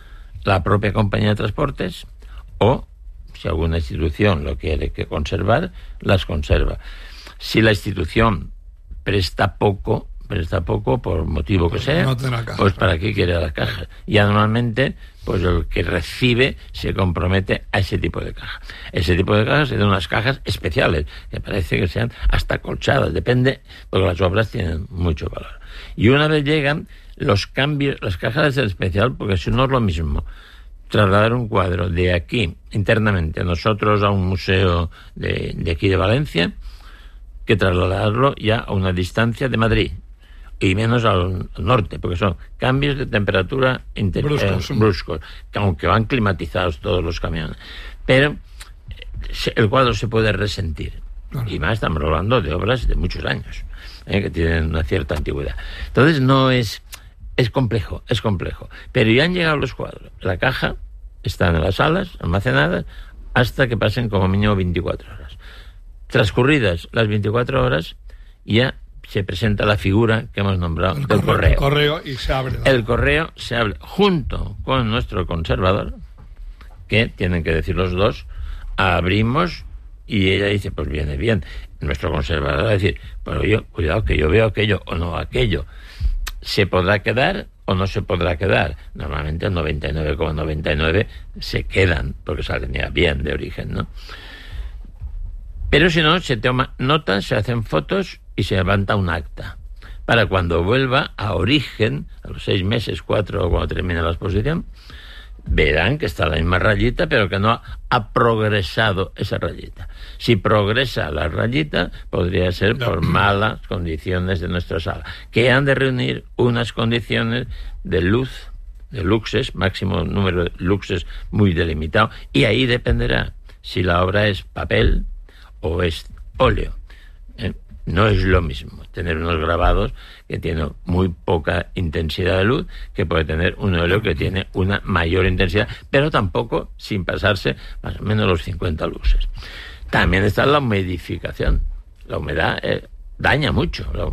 la propia compañía de transportes, o si alguna institución lo quiere que conservar, las conserva. Si la institución presta poco, presta poco por motivo que sea, no caja, pues ¿para qué quiere las cajas? Y normalmente, pues el que recibe se compromete a ese tipo de caja. Ese tipo de cajas son unas cajas especiales, que parece que sean hasta colchadas, depende, porque las obras tienen mucho valor. Y una vez llegan, los cambios, las cajas es especial, porque si no es lo mismo trasladar un cuadro de aquí, internamente, nosotros a un museo de, de aquí de Valencia, que trasladarlo ya a una distancia de Madrid, y menos al norte, porque son cambios de temperatura inter- bruscos, eh, bruscos, que aunque van climatizados todos los camiones, pero se, el cuadro se puede resentir. Claro. Y más estamos hablando de obras de muchos años, eh, que tienen una cierta antigüedad. Entonces no es... Es complejo, es complejo. Pero ya han llegado los cuadros. La caja está en las salas, almacenadas, hasta que pasen como mínimo veinticuatro horas. Transcurridas las veinticuatro horas, ya se presenta la figura que hemos nombrado el del correo. correo. El correo y se abre. El correo se abre junto con nuestro conservador, que tienen que decir los dos, abrimos, y ella dice, pues viene bien. Nuestro conservador va a decir, pero yo, cuidado que yo veo aquello o no aquello. ¿Se podrá quedar o no se podrá quedar? Normalmente el noventa y nueve coma noventa y nueve se quedan, porque salen ya bien de origen, ¿no? Pero si no, se toma notas, se hacen fotos y se levanta un acta. Para cuando vuelva a origen, a los seis meses, cuatro o cuando termine la exposición, verán que está la misma rayita, pero que no ha, ha progresado esa rayita. Si progresa la rayita, podría ser por malas condiciones de nuestra sala, que han de reunir unas condiciones de luz, de luxes, máximo número de luxes muy delimitado, y ahí dependerá si la obra es papel o es óleo. ¿Eh? No es lo mismo tener unos grabados que tienen muy poca intensidad de luz que puede tener un óleo que tiene una mayor intensidad, pero tampoco sin pasarse más o menos los cincuenta luxes. También está la humidificación. La humedad eh, daña mucho. La